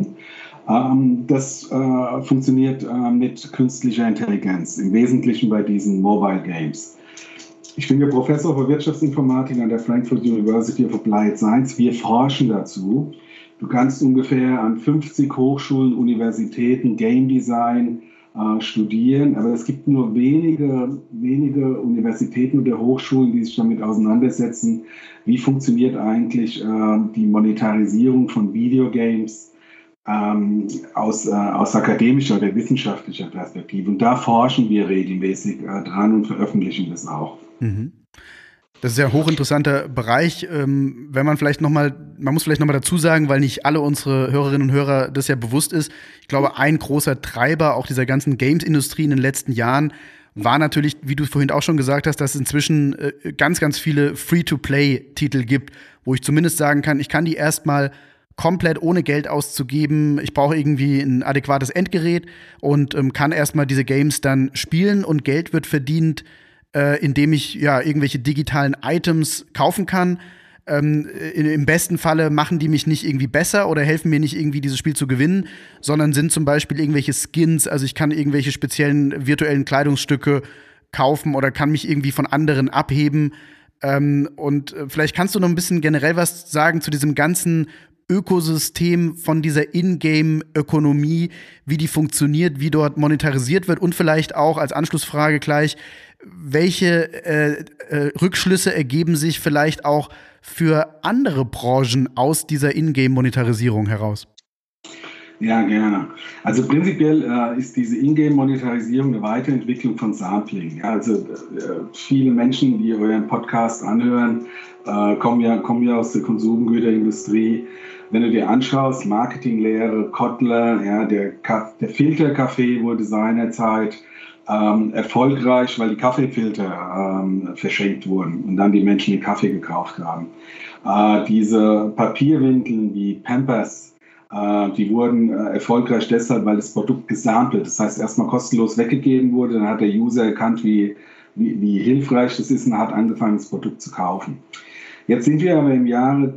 Das funktioniert mit künstlicher Intelligenz, im Wesentlichen bei diesen Mobile Games. Ich bin ja Professor für Wirtschaftsinformatik an der Frankfurt University of Applied Science. Wir forschen dazu. Du kannst ungefähr an 50 Hochschulen, Universitäten Game Design studieren, aber es gibt nur wenige Universitäten oder Hochschulen, die sich damit auseinandersetzen, wie funktioniert eigentlich die Monetarisierung von Videogames aus akademischer oder wissenschaftlicher Perspektive. Und da forschen wir regelmäßig dran und veröffentlichen das auch. Mhm. Das ist ja ein hochinteressanter Bereich. Wenn man muss vielleicht nochmal dazu sagen, weil nicht alle unsere Hörerinnen und Hörer das ja bewusst ist. Ich glaube, ein großer Treiber auch dieser ganzen Games-Industrie in den letzten Jahren war natürlich, wie du vorhin auch schon gesagt hast, dass es inzwischen ganz, ganz viele Free-to-Play-Titel gibt, wo ich zumindest sagen kann, ich kann die erstmal komplett ohne Geld auszugeben. Ich brauche irgendwie ein adäquates Endgerät und kann erstmal diese Games dann spielen und Geld wird verdient, indem ich ja irgendwelche digitalen Items kaufen kann. Im besten Falle machen die mich nicht irgendwie besser oder helfen mir nicht irgendwie dieses Spiel zu gewinnen, sondern sind zum Beispiel irgendwelche Skins, also ich kann irgendwelche speziellen virtuellen Kleidungsstücke kaufen oder kann mich irgendwie von anderen abheben. Und vielleicht kannst du noch ein bisschen generell was sagen zu diesem ganzen Ökosystem von dieser Ingame-Ökonomie, wie die funktioniert, wie dort monetarisiert wird und vielleicht auch als Anschlussfrage gleich, welche Rückschlüsse ergeben sich vielleicht auch für andere Branchen aus dieser Ingame-Monetarisierung heraus? Ja, gerne. Also prinzipiell ist diese Ingame-Monetarisierung eine Weiterentwicklung von Sampling. Ja, also viele Menschen, die euren Podcast anhören, kommen ja aus der Konsumgüterindustrie. Wenn du dir anschaust, Marketinglehre, Kotler, ja, der Filterkaffee wurde seinerzeit erfolgreich, weil die Kaffeefilter verschenkt wurden und dann die Menschen den Kaffee gekauft haben. Diese Papierwindeln wie Pampers, die wurden erfolgreich deshalb, weil das Produkt gesampelt, das heißt erstmal kostenlos weggegeben wurde, dann hat der User erkannt, wie hilfreich das ist und hat angefangen, das Produkt zu kaufen. Jetzt sind wir aber im Jahre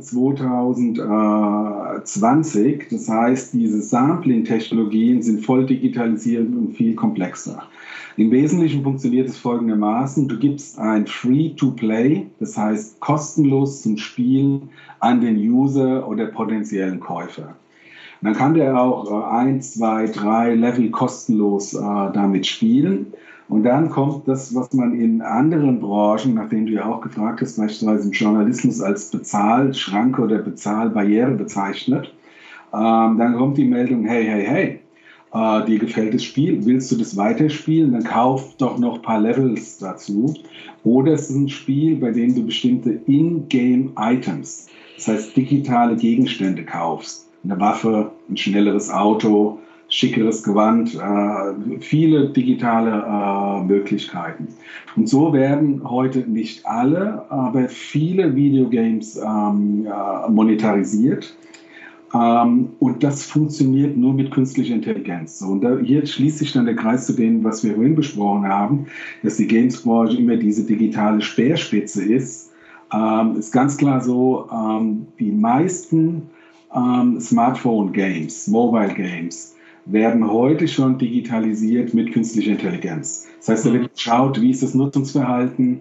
2020, das heißt, diese Sampling-Technologien sind voll digitalisiert und viel komplexer. Im Wesentlichen funktioniert es folgendermaßen: Du gibst ein Free-to-Play, das heißt kostenlos zum Spielen, an den User oder potenziellen Käufer. Und dann kann der auch 1, 2, 3 Level kostenlos damit spielen. Und dann kommt das, was man in anderen Branchen, nachdem du ja auch gefragt hast, beispielsweise im Journalismus als Bezahlschranke oder Bezahlbarriere bezeichnet. Dann kommt die Meldung, hey, dir gefällt das Spiel, willst du das weiterspielen, dann kauf doch noch ein paar Levels dazu. Oder es ist ein Spiel, bei dem du bestimmte In-Game-Items, das heißt digitale Gegenstände kaufst. Eine Waffe, ein schnelleres Auto, schickeres Gewand, viele digitale Möglichkeiten. Und so werden heute nicht alle, aber viele Videogames monetarisiert. Und das funktioniert nur mit künstlicher Intelligenz. So, und hier schließt sich dann der Kreis zu dem, was wir vorhin besprochen haben, dass die Games-Branche immer diese digitale Speerspitze ist. Ist ganz klar so, die meisten Smartphone-Games, Mobile-Games, werden heute schon digitalisiert mit künstlicher Intelligenz. Das heißt, da wird geschaut, wie ist das Nutzungsverhalten,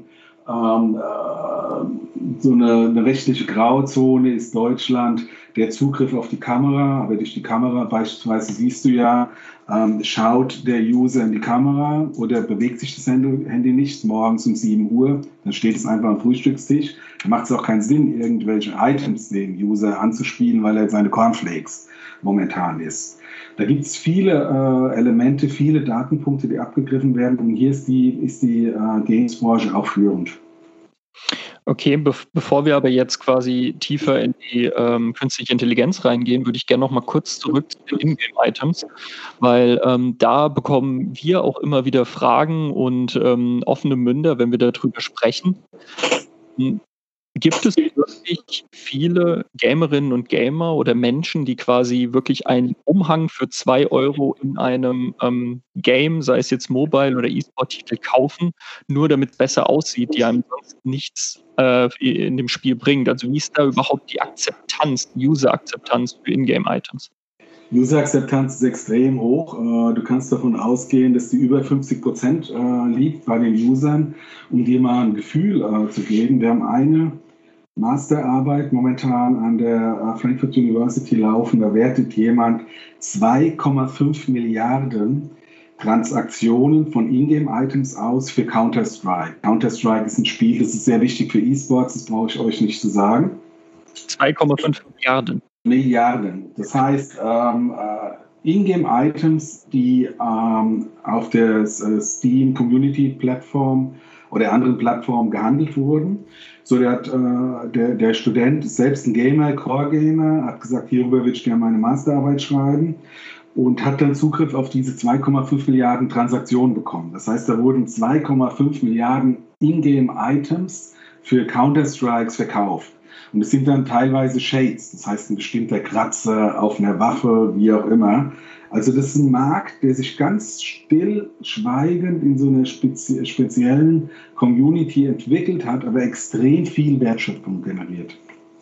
so eine rechtliche Grauzone ist Deutschland, der Zugriff auf die Kamera, aber durch die Kamera beispielsweise siehst du ja, schaut der User in die Kamera oder bewegt sich das Handy nicht morgens um 7 Uhr, dann steht es einfach am Frühstückstisch. Da macht es auch keinen Sinn, irgendwelche Items dem User anzuspielen, weil er seine Cornflakes momentan isst. Da gibt es viele Elemente, viele Datenpunkte, die abgegriffen werden und hier ist die Games-Branche auch führend. Okay, bevor wir aber jetzt quasi tiefer in die künstliche Intelligenz reingehen, würde ich gerne noch mal kurz zurück zu den Ingame-Items, weil da bekommen wir auch immer wieder Fragen und offene Münder, wenn wir darüber sprechen. Gibt es wirklich viele Gamerinnen und Gamer oder Menschen, die quasi wirklich einen Umhang für 2 Euro in einem Game, sei es jetzt Mobile- oder E-Sport-Titel, kaufen, nur damit es besser aussieht, die einem sonst nichts in dem Spiel bringt? Also wie ist da überhaupt die Akzeptanz, die User-Akzeptanz für Ingame-Items? User-Akzeptanz ist extrem hoch. Du kannst davon ausgehen, dass die über 50% liegt bei den Usern, um dir mal ein Gefühl zu geben. Wir haben eine Masterarbeit momentan an der Frankfurt University laufen. Da wertet jemand 2,5 Milliarden Transaktionen von Ingame-Items aus für Counter-Strike. Counter-Strike ist ein Spiel, das ist sehr wichtig für E-Sports, das brauche ich euch nicht zu sagen. 2,5 Milliarden. Das heißt, Ingame-Items, die auf der Steam Community Plattform oder anderen Plattformen gehandelt wurden. So, der Student ist selbst ein Gamer, Core-Gamer, hat gesagt, hierüber würde ich gerne meine Masterarbeit schreiben und hat dann Zugriff auf diese 2,5 Milliarden Transaktionen bekommen. Das heißt, da wurden 2,5 Milliarden Ingame-Items für Counter-Strikes verkauft. Und es sind dann teilweise Shades, das heißt ein bestimmter Kratzer auf einer Waffe, wie auch immer. Also das ist ein Markt, der sich ganz stillschweigend in so einer speziellen Community entwickelt hat, aber extrem viel Wertschöpfung generiert.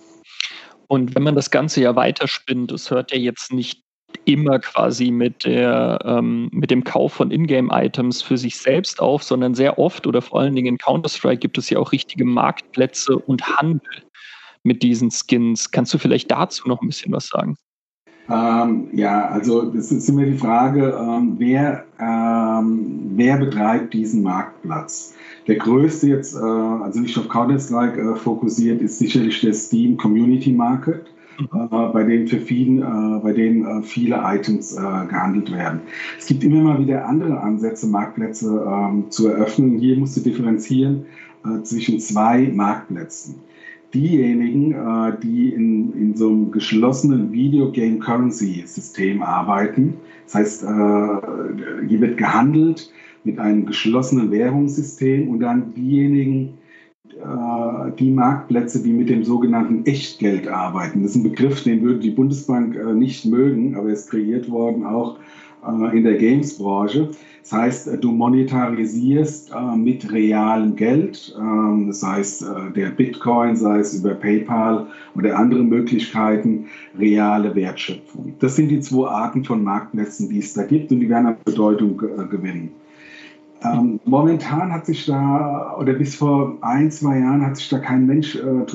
Und wenn man das Ganze ja weiterspinnt, es hört ja jetzt nicht immer quasi mit dem Kauf von Ingame-Items für sich selbst auf, sondern sehr oft oder vor allen Dingen in Counter-Strike gibt es ja auch richtige Marktplätze und Handel mit diesen Skins. Kannst du vielleicht dazu noch ein bisschen was sagen? Also es ist immer die Frage, wer betreibt diesen Marktplatz? Der größte jetzt, also nicht auf Counter-Strike fokussiert, ist sicherlich der Steam Community Market, bei dem viele Items gehandelt werden. Es gibt immer mal wieder andere Ansätze, Marktplätze zu eröffnen. Hier musst du differenzieren zwischen 2 Marktplätzen. Diejenigen, die in so einem geschlossenen Video-Game-Currency-System arbeiten, das heißt, hier wird gehandelt mit einem geschlossenen Währungssystem und dann diejenigen, die Marktplätze, die mit dem sogenannten Echtgeld arbeiten. Das ist ein Begriff, den würde die Bundesbank nicht mögen, aber er ist kreiert worden auch in der Games-Branche. Das heißt, du monetarisierst mit realem Geld, das heißt der Bitcoin, sei es über PayPal oder andere Möglichkeiten, reale Wertschöpfung. Das sind die 2 Arten von Marktplätzen, die es da gibt und die werden an Bedeutung gewinnen. Momentan hat sich da, oder bis vor 1-2 Jahren hat sich da kein Mensch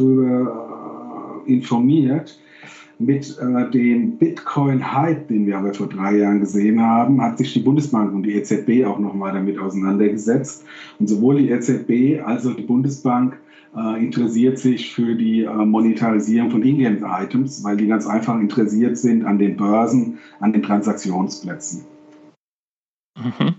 drüber informiert. Mit dem Bitcoin-Hype, den wir aber vor 3 Jahren gesehen haben, hat sich die Bundesbank und die EZB auch nochmal damit auseinandergesetzt. Und sowohl die EZB als auch die Bundesbank interessiert sich für die Monetarisierung von Ingame-Items, weil die ganz einfach interessiert sind an den Börsen, an den Transaktionsplätzen. Mhm.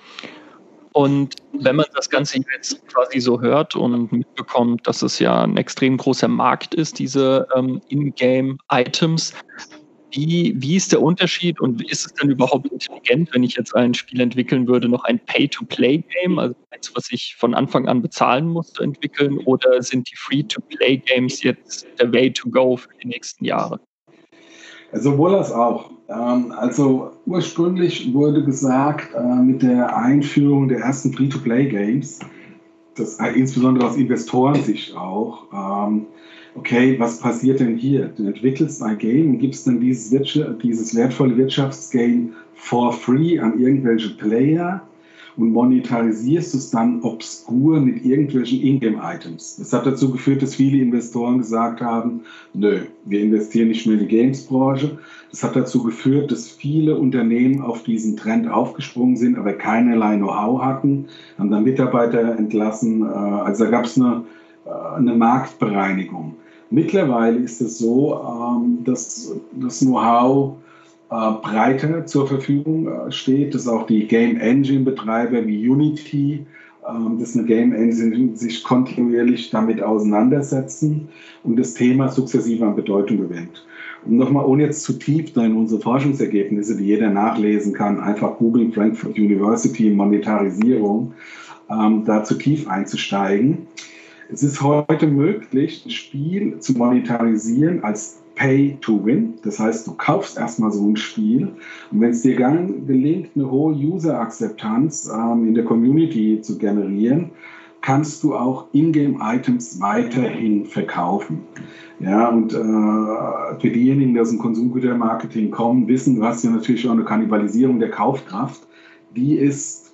Und wenn man das Ganze jetzt quasi so hört und mitbekommt, dass es ja ein extrem großer Markt ist, diese In-Game-Items, wie ist der Unterschied und ist es denn überhaupt intelligent, wenn ich jetzt ein Spiel entwickeln würde, noch ein Pay-to-Play-Game, also eins, was ich von Anfang an bezahlen musste, entwickeln, oder sind die Free-to-Play-Games jetzt der Way to go für die nächsten Jahre? Sowohl als auch. Also ursprünglich wurde gesagt, mit der Einführung der ersten Free-to-Play-Games, das insbesondere aus Investorensicht auch, okay, was passiert denn hier? Du entwickelst ein Game und gibst dann dieses wertvolle Wirtschaftsgame for free an irgendwelche Player und monetarisierst es dann obskur mit irgendwelchen Ingame-Items. Das hat dazu geführt, dass viele Investoren gesagt haben, nö, wir investieren nicht mehr in die Games-Branche. Das hat dazu geführt, dass viele Unternehmen auf diesen Trend aufgesprungen sind, aber keinerlei Know-how hatten, haben dann Mitarbeiter entlassen. Also da gab es eine Marktbereinigung. Mittlerweile ist es so, dass das Know-how breiter zur Verfügung steht, dass auch die Game Engine Betreiber wie Unity, das ist eine Game Engine, sich kontinuierlich damit auseinandersetzen und das Thema sukzessive an Bedeutung gewinnt. Und nochmal, ohne jetzt zu tief in unsere Forschungsergebnisse, die jeder nachlesen kann, einfach googeln Frankfurt University Monetarisierung, da zu tief einzusteigen. Es ist heute möglich, ein Spiel zu monetarisieren als Pay to Win. Das heißt, du kaufst erstmal so ein Spiel und wenn es dir gelingt, eine hohe User-Akzeptanz in der Community zu generieren, kannst du auch Ingame-Items weiterhin verkaufen. Ja, und für diejenigen, die aus dem Konsumgütermarketing kommen, wissen, du hast ja natürlich auch eine Kannibalisierung der Kaufkraft. Die ist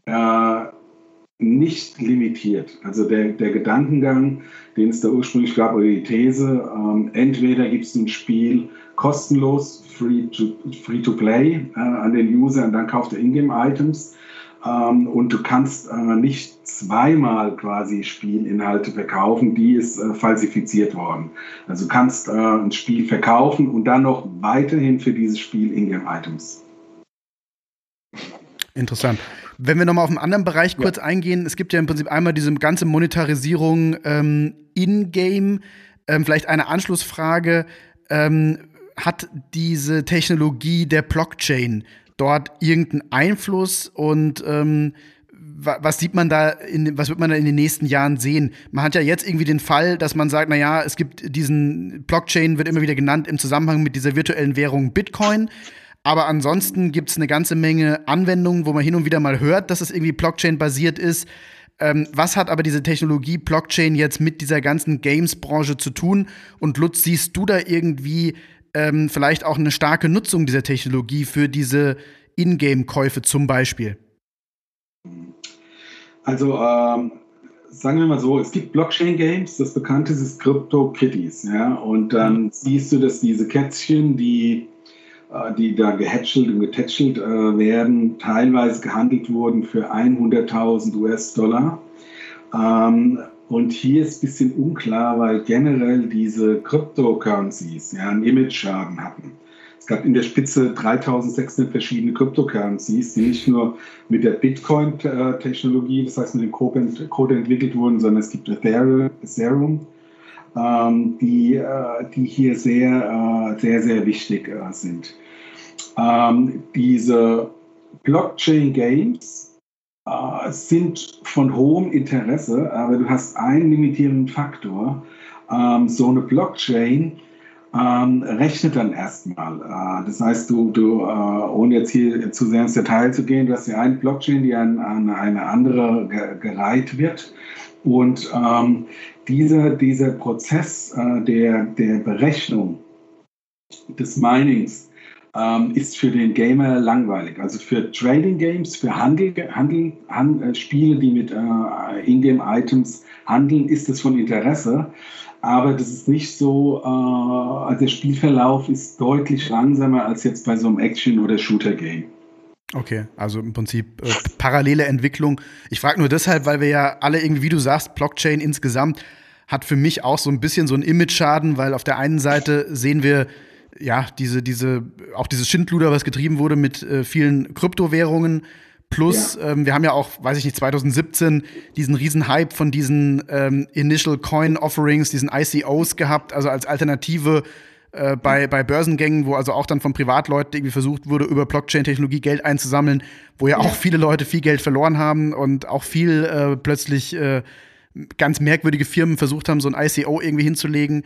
nicht limitiert. Also der Gedankengang, den es da ursprünglich gab, oder die These, entweder gibst du ein Spiel kostenlos, free to play an den User und dann kauft er Ingame-Items und du kannst nicht zweimal quasi Spielinhalte verkaufen, die ist falsifiziert worden. Also du kannst ein Spiel verkaufen und dann noch weiterhin für dieses Spiel Ingame-Items. Interessant. Wenn wir nochmal auf einen anderen Bereich kurz eingehen, es gibt ja im Prinzip einmal diese ganze Monetarisierung in-game. Vielleicht eine Anschlussfrage. Hat diese Technologie der Blockchain dort irgendeinen Einfluss und was sieht man da, was wird man da in den nächsten Jahren sehen? Man hat ja jetzt irgendwie den Fall, dass man sagt, naja, es gibt diesen Blockchain, wird immer wieder genannt im Zusammenhang mit dieser virtuellen Währung Bitcoin. Aber ansonsten gibt es eine ganze Menge Anwendungen, wo man hin und wieder mal hört, dass es irgendwie Blockchain-basiert ist. Was hat aber diese Technologie Blockchain jetzt mit dieser ganzen Games-Branche zu tun? Und Lutz, siehst du da irgendwie vielleicht auch eine starke Nutzung dieser Technologie für diese Ingame-Käufe zum Beispiel? Also sagen wir mal so, es gibt Blockchain-Games, das bekannteste ist CryptoKitties. Ja? Und dann siehst du, dass diese Kätzchen, die da gehätschelt und getätschelt werden, teilweise gehandelt wurden für 100.000 US-Dollar. Und hier ist ein bisschen unklar, weil generell diese Cryptocurrencies ein Image-Schaden hatten. Es gab in der Spitze 3.600 verschiedene Cryptocurrencies, die nicht nur mit der Bitcoin-Technologie, das heißt mit dem Code entwickelt wurden, sondern es gibt Ethereum, die hier sehr, sehr, sehr wichtig sind. Diese Blockchain-Games sind von hohem Interesse, aber du hast einen limitierenden Faktor. So eine Blockchain rechnet dann erstmal. Das heißt, du ohne jetzt hier zu sehr ins Detail zu gehen, du hast ja eine Blockchain, die an eine andere gereiht wird. Und dieser Prozess der Berechnung des Minings ist für den Gamer langweilig. Also für Trading Games, für Spiele, die mit Ingame-Items handeln, ist es von Interesse. Aber das ist nicht so, also der Spielverlauf ist deutlich langsamer als jetzt bei so einem Action- oder Shooter-Game. Okay, also im Prinzip parallele Entwicklung. Ich frage nur deshalb, weil wir ja alle irgendwie, wie du sagst, Blockchain insgesamt hat für mich auch so ein bisschen so einen Image-Schaden, weil auf der einen Seite sehen wir ja auch dieses Schindluder, was getrieben wurde mit vielen Kryptowährungen. Plus, wir haben ja auch, weiß ich nicht, 2017 diesen riesen Hype von diesen Initial Coin Offerings, diesen ICOs gehabt, also als Alternative bei Börsengängen, wo also auch dann von Privatleuten irgendwie versucht wurde, über Blockchain-Technologie Geld einzusammeln, wo ja auch viele Leute viel Geld verloren haben und auch viel plötzlich ganz merkwürdige Firmen versucht haben, so ein ICO irgendwie hinzulegen.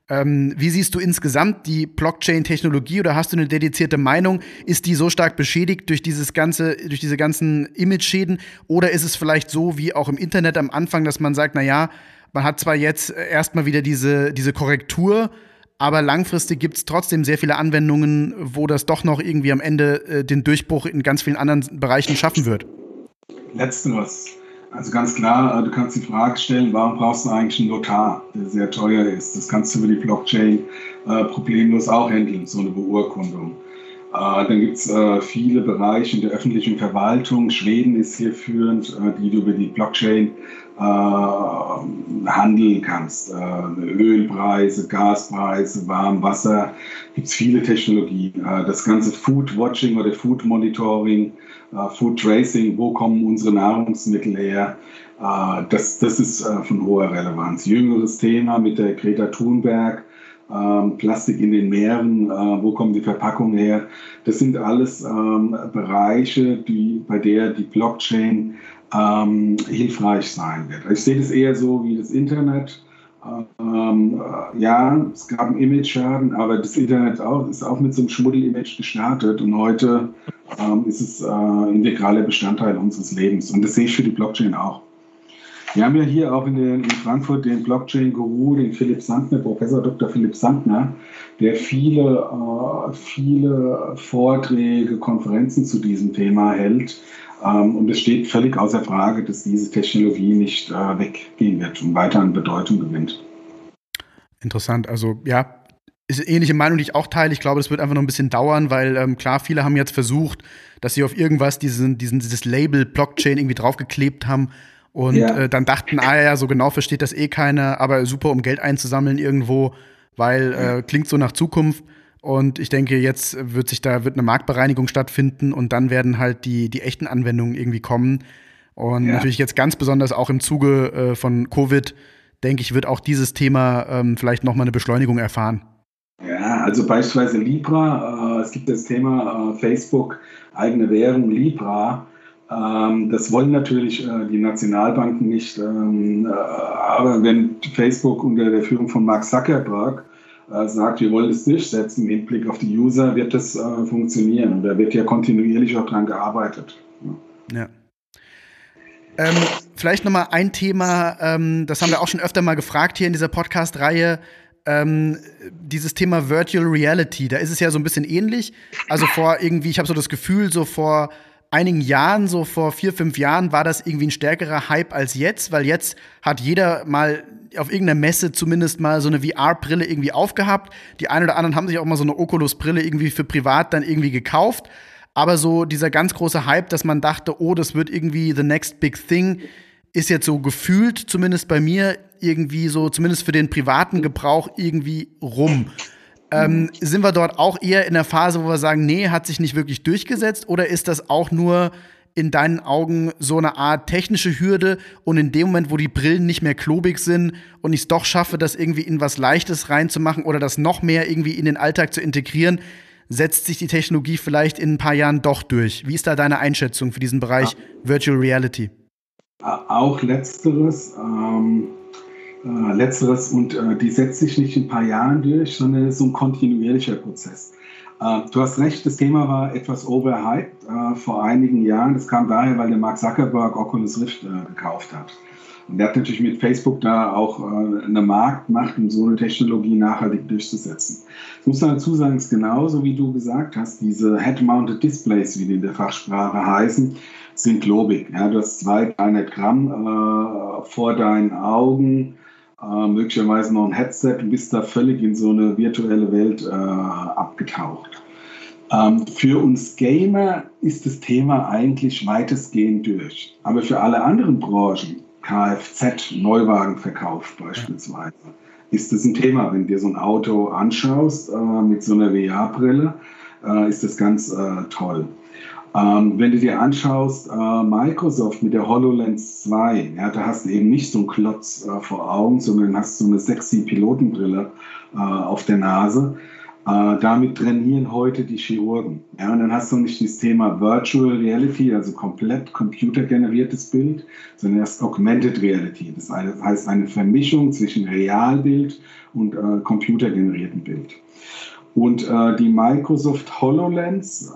Wie siehst du insgesamt die Blockchain-Technologie oder hast du eine dedizierte Meinung? Ist die so stark beschädigt durch diese ganzen Image-Schäden? Oder ist es vielleicht so wie auch im Internet am Anfang, dass man sagt, naja, man hat zwar jetzt erstmal wieder diese Korrektur, aber langfristig gibt es trotzdem sehr viele Anwendungen, wo das doch noch irgendwie am Ende den Durchbruch in ganz vielen anderen Bereichen schaffen wird? Letzteres. Also ganz klar, du kannst die Frage stellen, warum brauchst du eigentlich einen Notar, der sehr teuer ist? Das kannst du über die Blockchain problemlos auch handeln, so eine Beurkundung. Dann gibt es viele Bereiche in der öffentlichen Verwaltung. Schweden ist hier führend, die du über die Blockchain handeln kannst. Ölpreise, Gaspreise, Warmwasser, gibt es viele Technologien. Das ganze Food Watching oder Food Monitoring, Food Tracing, wo kommen unsere Nahrungsmittel her? Das ist von hoher Relevanz. Jüngeres Thema mit der Greta Thunberg, Plastik in den Meeren, wo kommen die Verpackungen her? Das sind alles Bereiche, bei der die Blockchain hilfreich sein wird. Ich sehe das eher so wie das Internet. Ja, es gab einen Image-Schaden, aber das Internet ist auch mit so einem Schmuddel-Image gestartet und heute ist es integraler Bestandteil unseres Lebens. Und das sehe ich für die Blockchain auch. Wir haben ja hier auch in Frankfurt den Blockchain-Guru, den Philipp Sandner, Professor Dr. Philipp Sandner, der viele Vorträge, Konferenzen zu diesem Thema hält. Und es steht völlig außer Frage, dass diese Technologie nicht weggehen wird und weiter an Bedeutung gewinnt. Interessant. Also ja, ist eine ähnliche Meinung, die ich auch teile. Ich glaube, das wird einfach noch ein bisschen dauern, weil klar, viele haben jetzt versucht, dass sie auf irgendwas dieses Label Blockchain irgendwie draufgeklebt haben und dann dachten, ja, so genau versteht das eh keiner, aber super, um Geld einzusammeln irgendwo, weil klingt so nach Zukunft. Und ich denke, jetzt wird eine Marktbereinigung stattfinden und dann werden halt die echten Anwendungen irgendwie kommen. Und natürlich jetzt ganz besonders auch im Zuge von Covid, denke ich, wird auch dieses Thema vielleicht noch mal eine Beschleunigung erfahren. Ja, also beispielsweise Libra, es gibt das Thema Facebook, eigene Währung Libra. Das wollen natürlich die Nationalbanken nicht, aber wenn Facebook unter der Führung von Mark Zuckerberg sagt, wir wollen das durchsetzen im Hinblick auf die User, wird das funktionieren. Und da wird ja kontinuierlich auch dran gearbeitet. Ja. Vielleicht nochmal ein Thema, das haben wir auch schon öfter mal gefragt hier in dieser Podcast-Reihe, dieses Thema Virtual Reality, da ist es ja so ein bisschen ähnlich. Also ich habe so das Gefühl, so vor einigen Jahren, so vor 4, 5 Jahren, war das irgendwie ein stärkerer Hype als jetzt, weil jetzt hat jeder mal auf irgendeiner Messe zumindest mal so eine VR-Brille irgendwie aufgehabt. Die einen oder anderen haben sich auch mal so eine Oculus-Brille irgendwie für privat dann irgendwie gekauft. Aber so dieser ganz große Hype, dass man dachte, oh, das wird irgendwie the next big thing, ist jetzt so gefühlt, zumindest bei mir, irgendwie so, zumindest für den privaten Gebrauch irgendwie rum. Sind wir dort auch eher in der Phase, wo wir sagen, nee, hat sich nicht wirklich durchgesetzt? Oder ist das auch nur in deinen Augen so eine Art technische Hürde und in dem Moment, wo die Brillen nicht mehr klobig sind und ich es doch schaffe, das irgendwie in was Leichtes reinzumachen oder das noch mehr irgendwie in den Alltag zu integrieren, setzt sich die Technologie vielleicht in ein paar Jahren doch durch? Wie ist da deine Einschätzung für diesen Bereich Virtual Reality? Auch Letzteres. Und die setzt sich nicht in ein paar Jahren durch, sondern es ist so ein kontinuierlicher Prozess. Du hast recht, das Thema war etwas overhyped vor einigen Jahren. Das kam daher, weil der Mark Zuckerberg Oculus Rift gekauft hat. Und der hat natürlich mit Facebook da auch eine Marktmacht, um so eine Technologie nachhaltig durchzusetzen. Ich muss dazu sagen, es ist genauso, wie du gesagt hast, diese Head-Mounted Displays, wie die in der Fachsprache heißen, sind globig. Ja, du hast 200, 300 Gramm vor deinen Augen, möglicherweise noch ein Headset und bist da völlig in so eine virtuelle Welt abgetaucht. Für uns Gamer ist das Thema eigentlich weitestgehend durch. Aber für alle anderen Branchen, Kfz, Neuwagenverkauf beispielsweise, ist das ein Thema. Wenn du dir so ein Auto anschaust mit so einer VR-Brille, ist das ganz toll. Wenn du dir anschaust, Microsoft mit der HoloLens 2, ja, da hast du eben nicht so einen Klotz vor Augen, sondern hast so eine sexy Pilotenbrille auf der Nase. Damit trainieren heute die Chirurgen. Ja, und dann hast du nicht das Thema Virtual Reality, also komplett computergeneriertes Bild, sondern erst Augmented Reality. Das heißt eine Vermischung zwischen Realbild und computergeneriertem Bild. Und die Microsoft HoloLens,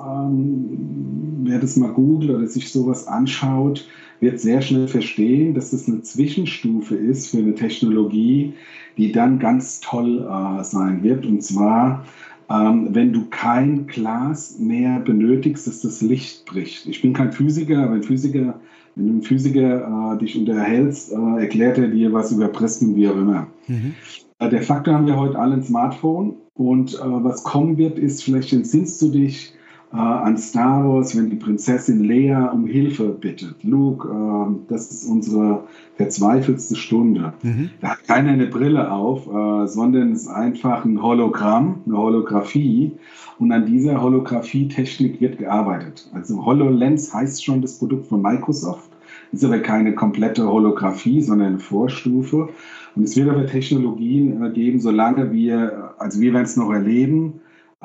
wer das mal googelt oder sich sowas anschaut, wird sehr schnell verstehen, dass das eine Zwischenstufe ist für eine Technologie, die dann ganz toll sein wird. Und zwar, wenn du kein Glas mehr benötigst, dass das Licht bricht. Ich bin kein Physiker, aber wenn du ein Physiker dich unterhältst, erklärt er dir was über Prismen, wie auch immer. Mhm. Der Faktor haben wir heute alle ein Smartphone. Und was kommen wird, ist, vielleicht entsinnst du dich an Star Wars, wenn die Prinzessin Leia um Hilfe bittet. Luke, das ist unsere verzweifelste Stunde. Mhm. Da hat keiner eine Brille auf, sondern es ist einfach ein Hologramm, eine Holographie. Und an dieser Holographie-Technik wird gearbeitet. Also HoloLens heißt schon das Produkt von Microsoft. Ist aber keine komplette Holographie, sondern eine Vorstufe. Und es wird aber Technologien geben, solange wir werden es noch erleben,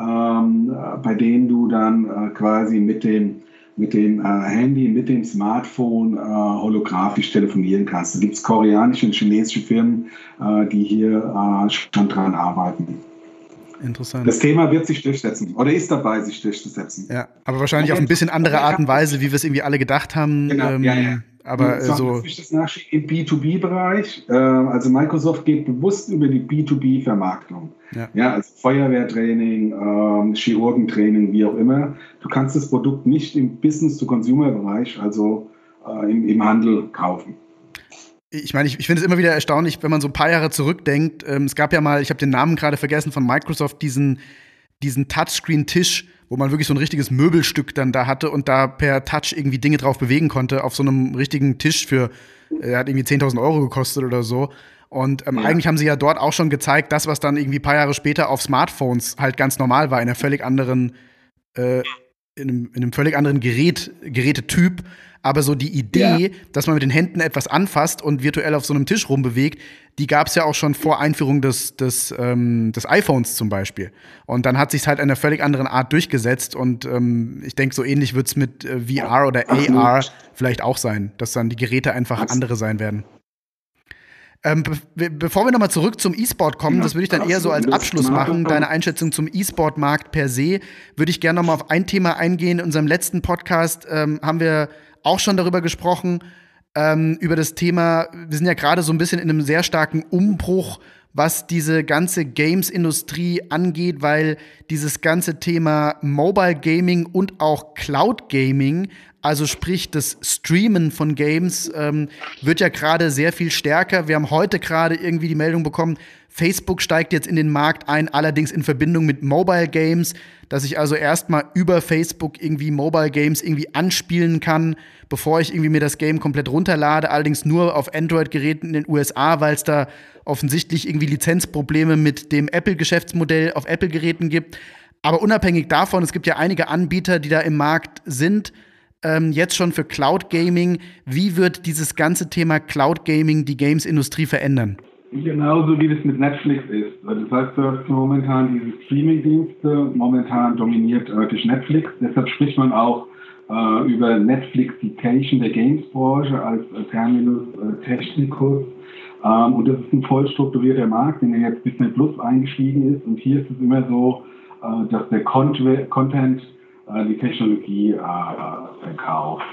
bei denen du dann quasi mit dem Handy, mit dem Smartphone holographisch telefonieren kannst. Da gibt es koreanische und chinesische Firmen, die hier schon dran arbeiten. Interessant. Das Thema wird sich durchsetzen oder ist dabei, sich durchzusetzen. Ja, aber wahrscheinlich auf ein bisschen andere Art und Weise, wie wir es irgendwie alle gedacht haben. Genau, ja. Aber so. Ich das nachschieben im B2B-Bereich. Also Microsoft geht bewusst über die B2B-Vermarktung. Ja, also Feuerwehrtraining, Chirurgentraining, wie auch immer. Du kannst das Produkt nicht im Business-to-Consumer-Bereich, also im Handel kaufen. Ich meine, ich finde es immer wieder erstaunlich, wenn man so ein paar Jahre zurückdenkt. Es gab ja mal, ich habe den Namen gerade vergessen, von Microsoft diesen Touchscreen-Tisch, wo man wirklich so ein richtiges Möbelstück dann da hatte und da per Touch irgendwie Dinge drauf bewegen konnte, auf so einem richtigen Tisch der hat irgendwie 10.000 € gekostet oder so. Und eigentlich haben sie ja dort auch schon gezeigt, das, was dann irgendwie ein paar Jahre später auf Smartphones halt ganz normal war, in einem völlig anderen Gerätetyp. Aber so die Idee, dass man mit den Händen etwas anfasst und virtuell auf so einem Tisch rumbewegt, die gab es ja auch schon vor Einführung des iPhones zum Beispiel. Und dann hat sich es halt in einer völlig anderen Art durchgesetzt. Und ich denke, so ähnlich wird es mit VR oder AR vielleicht auch sein, dass dann die Geräte einfach andere sein werden. Bevor wir nochmal zurück zum E-Sport kommen, das würde ich dann eher so als Abschluss machen, deine Einschätzung zum E-Sport-Markt per se, würde ich gerne nochmal auf ein Thema eingehen. In unserem letzten Podcast haben wir auch schon darüber gesprochen, über das Thema, wir sind ja gerade so ein bisschen in einem sehr starken Umbruch, was diese ganze Games-Industrie angeht, weil dieses ganze Thema Mobile Gaming und auch Cloud Gaming, also sprich das Streamen von Games, wird ja gerade sehr viel stärker. Wir haben heute gerade irgendwie die Meldung bekommen, Facebook steigt jetzt in den Markt ein, allerdings in Verbindung mit Mobile Games, dass ich also erstmal über Facebook irgendwie Mobile Games irgendwie anspielen kann, bevor ich irgendwie mir das Game komplett runterlade, allerdings nur auf Android-Geräten in den USA, weil es da offensichtlich irgendwie Lizenzprobleme mit dem Apple-Geschäftsmodell auf Apple-Geräten gibt. Aber unabhängig davon, es gibt ja einige Anbieter, die da im Markt sind, jetzt schon für Cloud Gaming. Wie wird dieses ganze Thema Cloud Gaming die Games-Industrie verändern? Genauso wie das mit Netflix ist. Das heißt, du hast momentan diese Streaming-Dienste, momentan dominiert durch Netflix. Deshalb spricht man auch über Netflixification der Games-Branche als Terminus technicus. Und das ist ein voll strukturierter Markt, in den jetzt Disney Plus eingestiegen ist. Und hier ist es immer so, dass der Content die Technologie verkauft.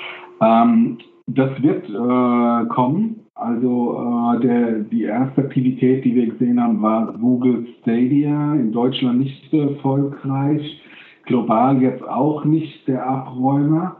Das wird kommen. Also die erste Aktivität, die wir gesehen haben, war Google Stadia. In Deutschland nicht so erfolgreich. Global jetzt auch nicht der Abräumer.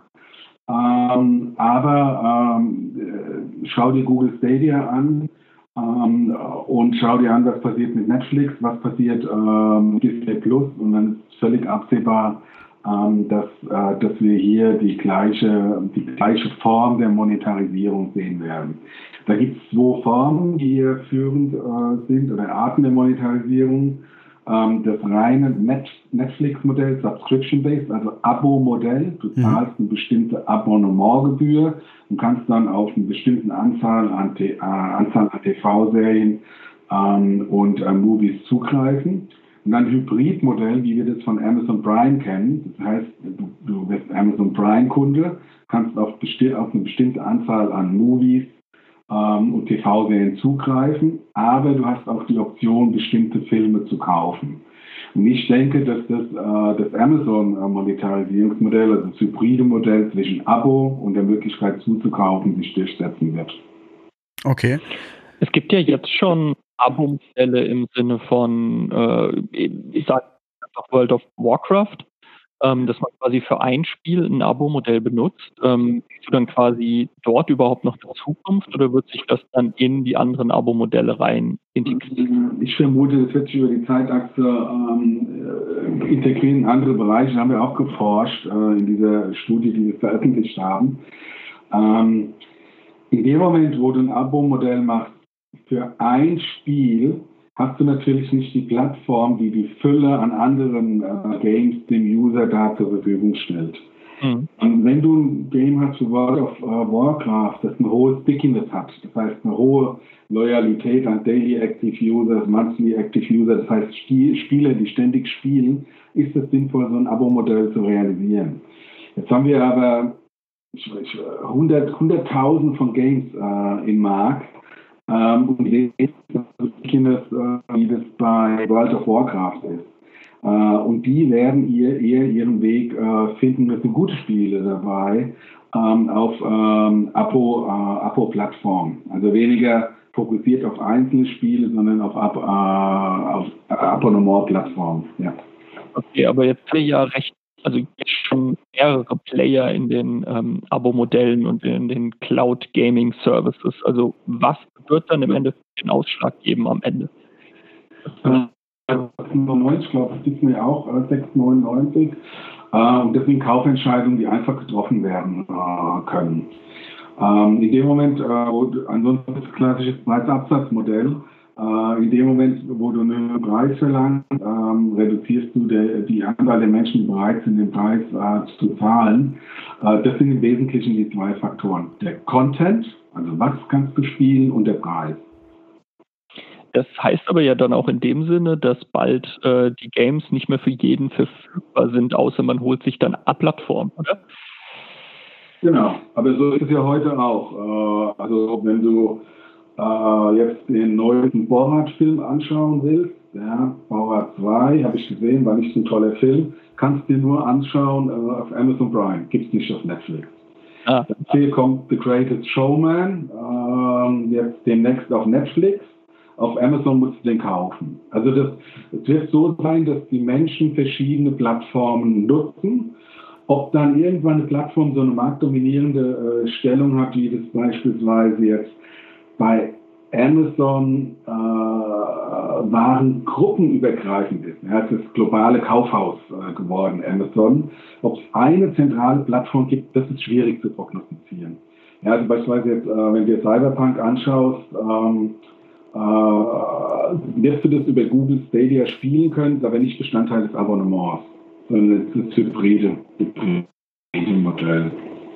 Aber schau dir Google Stadia an und schau dir an, was passiert mit Netflix, was passiert mit Disney Plus. Und dann ist völlig absehbar, dass wir hier die gleiche Form der Monetarisierung sehen werden. Da gibt es 2 Formen, die hier führend sind, oder Arten der Monetarisierung. Das reine Netflix-Modell, Subscription-Based, also Abo-Modell. Du zahlst eine bestimmte Abonnementgebühr und kannst dann auf eine bestimmte Anzahl an TV-Serien und Movies zugreifen. Und ein Hybridmodell, wie wir das von Amazon Prime kennen, das heißt, du wirst Amazon Prime-Kunde, kannst auf eine bestimmte Anzahl an Movies und TV-Serien zugreifen, aber du hast auch die Option, bestimmte Filme zu kaufen. Und ich denke, dass das Amazon-Monetarisierungsmodell, also das hybride Modell zwischen Abo und der Möglichkeit zuzukaufen, sich durchsetzen wird. Okay. Es gibt ja jetzt schon Abo-Modelle im Sinne von, ich sage einfach World of Warcraft, dass man quasi für ein Spiel ein Abo-Modell benutzt. Siehst du dann quasi dort überhaupt noch eine Zukunft oder wird sich das dann in die anderen Abo-Modelle rein integrieren? Ich vermute, das wird sich über die Zeitachse integrieren in andere Bereiche. Da haben wir auch geforscht in dieser Studie, die wir veröffentlicht haben. In dem Moment, wo du ein Abo-Modell machst für ein Spiel, hast du natürlich nicht die Plattform, die die Fülle an anderen Games dem User da zur Verfügung stellt. Mhm. Und wenn du ein Game hast wie World of Warcraft, das ein hohes Stickiness hat, das heißt eine hohe Loyalität an Daily Active Users, Monthly Active User, das heißt Spieler, die ständig spielen, ist es sinnvoll, so ein Abo-Modell zu realisieren. Jetzt haben wir aber 100.000 von Games im Markt. Und wie das bei World of Warcraft ist. Und die werden ihren Weg finden, das sind gute Spiele dabei, auf Abo-Plattformen. Also weniger fokussiert auf einzelne Spiele, sondern auf Abonnement-Plattformen. Ja. Okay, aber jetzt haben wir ja jetzt schon mehrere Player in den Abo-Modellen und in den Cloud-Gaming-Services. Also was wird dann im Endeffekt den Ausschlag geben am Ende? 96, ich glaube, das gibt mir auch 6,99. Und das sind Kaufentscheidungen, die einfach getroffen werden können. In dem Moment, ansonsten ist das klassisches Preisabsatzmodell. In dem Moment, wo du einen Preis verlangst, reduzierst du die Anzahl der Menschen, die bereit sind, den Preis zu zahlen. Das sind im Wesentlichen die zwei Faktoren. Der Content, also was kannst du spielen, und der Preis. Das heißt aber ja dann auch in dem Sinne, dass bald die Games nicht mehr für jeden verfügbar sind, außer man holt sich dann eine Plattform, oder? Genau, aber so ist es ja heute auch. Also wenn du jetzt den neuesten Borat-Film anschauen willst, ja, Borat 2, habe ich gesehen, war nicht so ein toller Film, kannst du dir nur anschauen auf Amazon Prime, gibt es nicht auf Netflix. Hier kommt The Greatest Showman, jetzt demnächst auf Netflix. Auf Amazon musst du den kaufen. Also es wird so sein, dass die Menschen verschiedene Plattformen nutzen. Ob dann irgendwann eine Plattform so eine marktdominierende Stellung hat, wie das beispielsweise jetzt bei Amazon warengruppenübergreifend ist. Ja, es ist das globale Kaufhaus geworden, Amazon. Ob es eine zentrale Plattform gibt, das ist schwierig zu prognostizieren. Ja, also beispielsweise jetzt, wenn du dir Cyberpunk anschaust, wirst du das über Google Stadia spielen können, aber nicht Bestandteil des Abonnements, sondern das hybride Modell.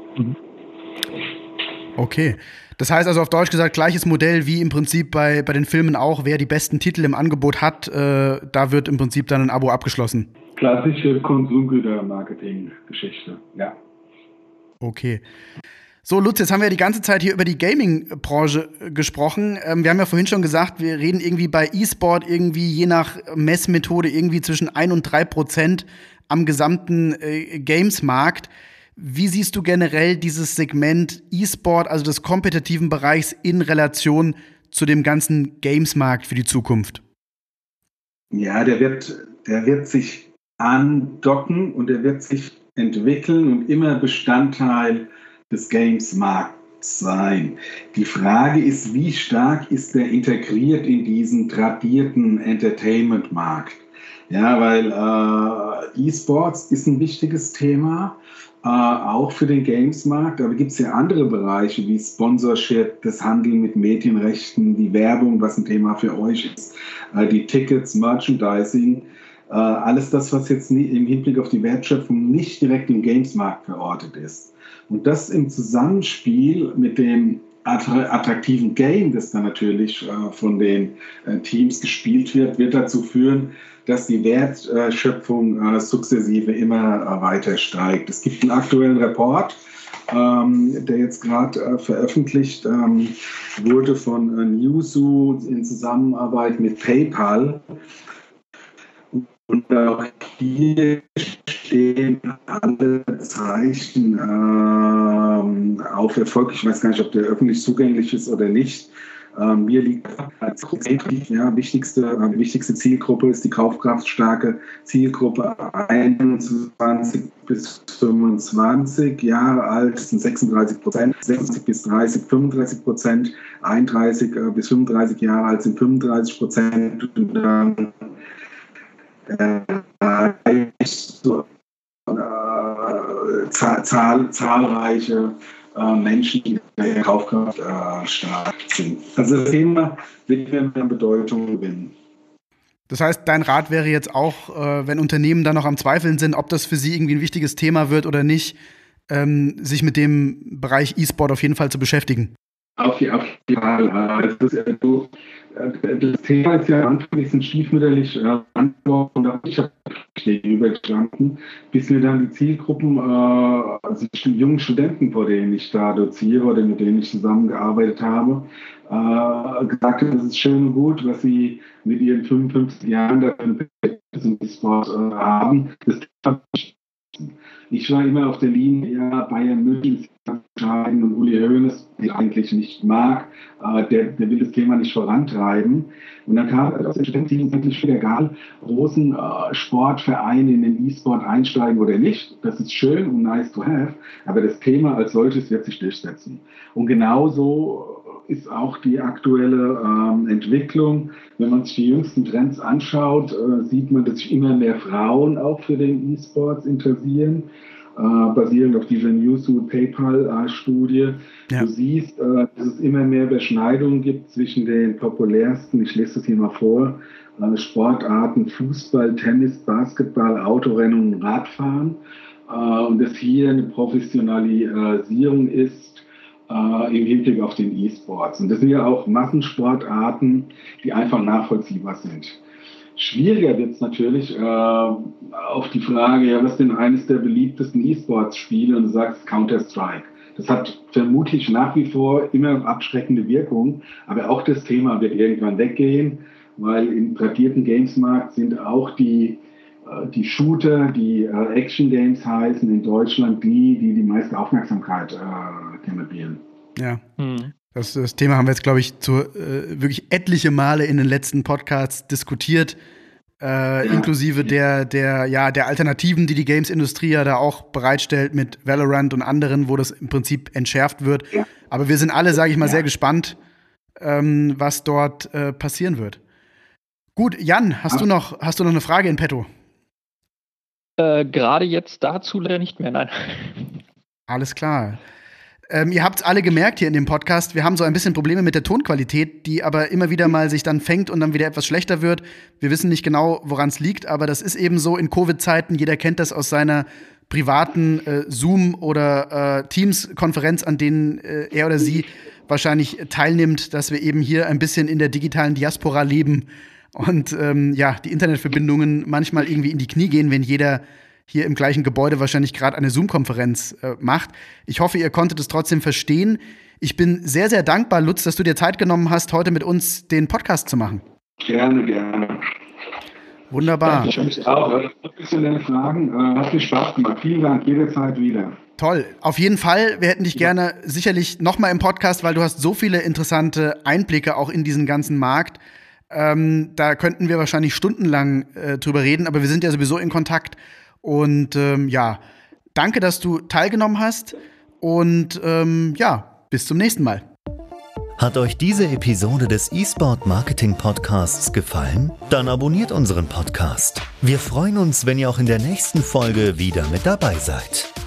Okay. Das heißt also auf Deutsch gesagt, gleiches Modell wie im Prinzip bei den Filmen auch. Wer die besten Titel im Angebot hat, da wird im Prinzip dann ein Abo abgeschlossen. Klassische Konsumgüter-Marketing-Geschichte, ja. Okay. So, Lutz, jetzt haben wir die ganze Zeit hier über die Gaming-Branche gesprochen. Wir haben ja vorhin schon gesagt, wir reden irgendwie bei E-Sport irgendwie je nach Messmethode irgendwie zwischen 1 und 3% am gesamten Games-Markt. Wie siehst du generell dieses Segment E-Sport, also des kompetitiven Bereichs, in Relation zu dem ganzen Games-Markt für die Zukunft? Ja, der wird sich andocken und der wird sich entwickeln und immer Bestandteil des Games-Markts sein. Die Frage ist, wie stark ist der integriert in diesen tradierten Entertainment-Markt? Ja, weil E-Sports ist ein wichtiges Thema, auch für den Games-Markt, aber gibt es ja andere Bereiche wie Sponsorship, das Handeln mit Medienrechten, die Werbung, was ein Thema für euch ist, die Tickets, Merchandising, alles das, was jetzt im Hinblick auf die Wertschöpfung nicht direkt im Games-Markt verortet ist. Und das im Zusammenspiel mit dem attraktiven Game, das dann natürlich von den Teams gespielt wird, wird dazu führen, dass die Wertschöpfung sukzessive immer weiter steigt. Es gibt einen aktuellen Report, der jetzt gerade veröffentlicht wurde von Newzoo in Zusammenarbeit mit PayPal. Und auch hier stehen alle Zeichen auf Erfolg. Ich weiß gar nicht, ob der öffentlich zugänglich ist oder nicht. Mir liegt als wichtigste Zielgruppe ist die kaufkraftstarke Zielgruppe 21 bis 25 Jahre alt, das sind 36%, 60 bis 30, 35%, 31 bis 35 Jahre alt sind 35% und dann zahlreiche Menschen, die in der Kaufkraft stark sind. Also das Thema wird immer mehr Bedeutung gewinnen. Das heißt, dein Rat wäre jetzt auch, wenn Unternehmen da noch am Zweifeln sind, ob das für sie irgendwie ein wichtiges Thema wird oder nicht, sich mit dem Bereich E-Sport auf jeden Fall zu beschäftigen. Auf jeden Fall. Das Thema ist ja am Anfang ein bisschen stiefmütterlich antworten und da ich habe gegenübergestanden, bis mir dann die Zielgruppen, also die jungen Studenten, vor denen ich da doziere oder mit denen ich zusammengearbeitet habe, gesagt haben, das ist schön und gut, was sie mit ihren 55 Jahren da im E-Sport haben. Ich war immer auf der Linie, ja, Bayern München ist entscheidend und Uli Hoeneß, den ich eigentlich nicht mag, der will das Thema nicht vorantreiben. Und dann kam aus der Studentin wirklich wieder egal, großen Sportvereine in den E-Sport einsteigen oder nicht. Das ist schön und nice to have, aber das Thema als solches wird sich durchsetzen. Und genauso ist auch die aktuelle Entwicklung. Wenn man sich die jüngsten Trends anschaut, sieht man, dass sich immer mehr Frauen auch für den E-Sports interessieren, basierend auf dieser Newzoo-PayPal-Studie. Ja. Du siehst, dass es immer mehr Überschneidungen gibt zwischen den populärsten, ich lese das hier mal vor, Sportarten Fußball, Tennis, Basketball, Autorennen und Radfahren. Und dass hier eine Professionalisierung ist, im Hinblick auf den E-Sports. Und das sind ja auch Massensportarten, die einfach nachvollziehbar sind. Schwieriger wird es natürlich auf die Frage, ja, was ist denn eines der beliebtesten E-Sports-Spiele? Und du sagst Counter-Strike. Das hat vermutlich nach wie vor immer abschreckende Wirkung, aber auch das Thema wird irgendwann weggehen, weil im tradierten Games-Markt sind auch die Shooter, die Action-Games heißen, in Deutschland die meiste Aufmerksamkeit generieren. Ja, das Thema haben wir jetzt, glaube ich, wirklich etliche Male in den letzten Podcasts diskutiert, inklusive der Alternativen, die Games-Industrie ja da auch bereitstellt mit Valorant und anderen, wo das im Prinzip entschärft wird. Ja. Aber wir sind alle, sage ich mal, sehr gespannt, was dort passieren wird. Gut, Jan, hast du noch eine Frage in petto? Gerade jetzt dazu leider nicht mehr, nein. Alles klar. Ihr habt es alle gemerkt hier in dem Podcast, wir haben so ein bisschen Probleme mit der Tonqualität, die aber immer wieder mal sich dann fängt und dann wieder etwas schlechter wird. Wir wissen nicht genau, woran es liegt, aber das ist eben so in Covid-Zeiten. Jeder kennt das aus seiner privaten Zoom- oder Teams-Konferenz, an denen er oder sie wahrscheinlich teilnimmt, dass wir eben hier ein bisschen in der digitalen Diaspora leben und die Internetverbindungen manchmal irgendwie in die Knie gehen, wenn jeder hier im gleichen Gebäude wahrscheinlich gerade eine Zoom-Konferenz macht. Ich hoffe, ihr konntet es trotzdem verstehen. Ich bin sehr, sehr dankbar, Lutz, dass du dir Zeit genommen hast, heute mit uns den Podcast zu machen. Gerne. Wunderbar. Ich habe auch professionelle Fragen. Hat mir Spaß gemacht. Vielen Dank, jederzeit wieder. Toll. Auf jeden Fall. Wir hätten dich gerne sicherlich noch mal im Podcast, weil du hast so viele interessante Einblicke auch in diesen ganzen Markt. Da könnten wir wahrscheinlich stundenlang drüber reden, aber wir sind ja sowieso in Kontakt. Und danke, dass du teilgenommen hast und bis zum nächsten Mal. Hat euch diese Episode des eSport Marketing Podcasts gefallen? Dann abonniert unseren Podcast. Wir freuen uns, wenn ihr auch in der nächsten Folge wieder mit dabei seid.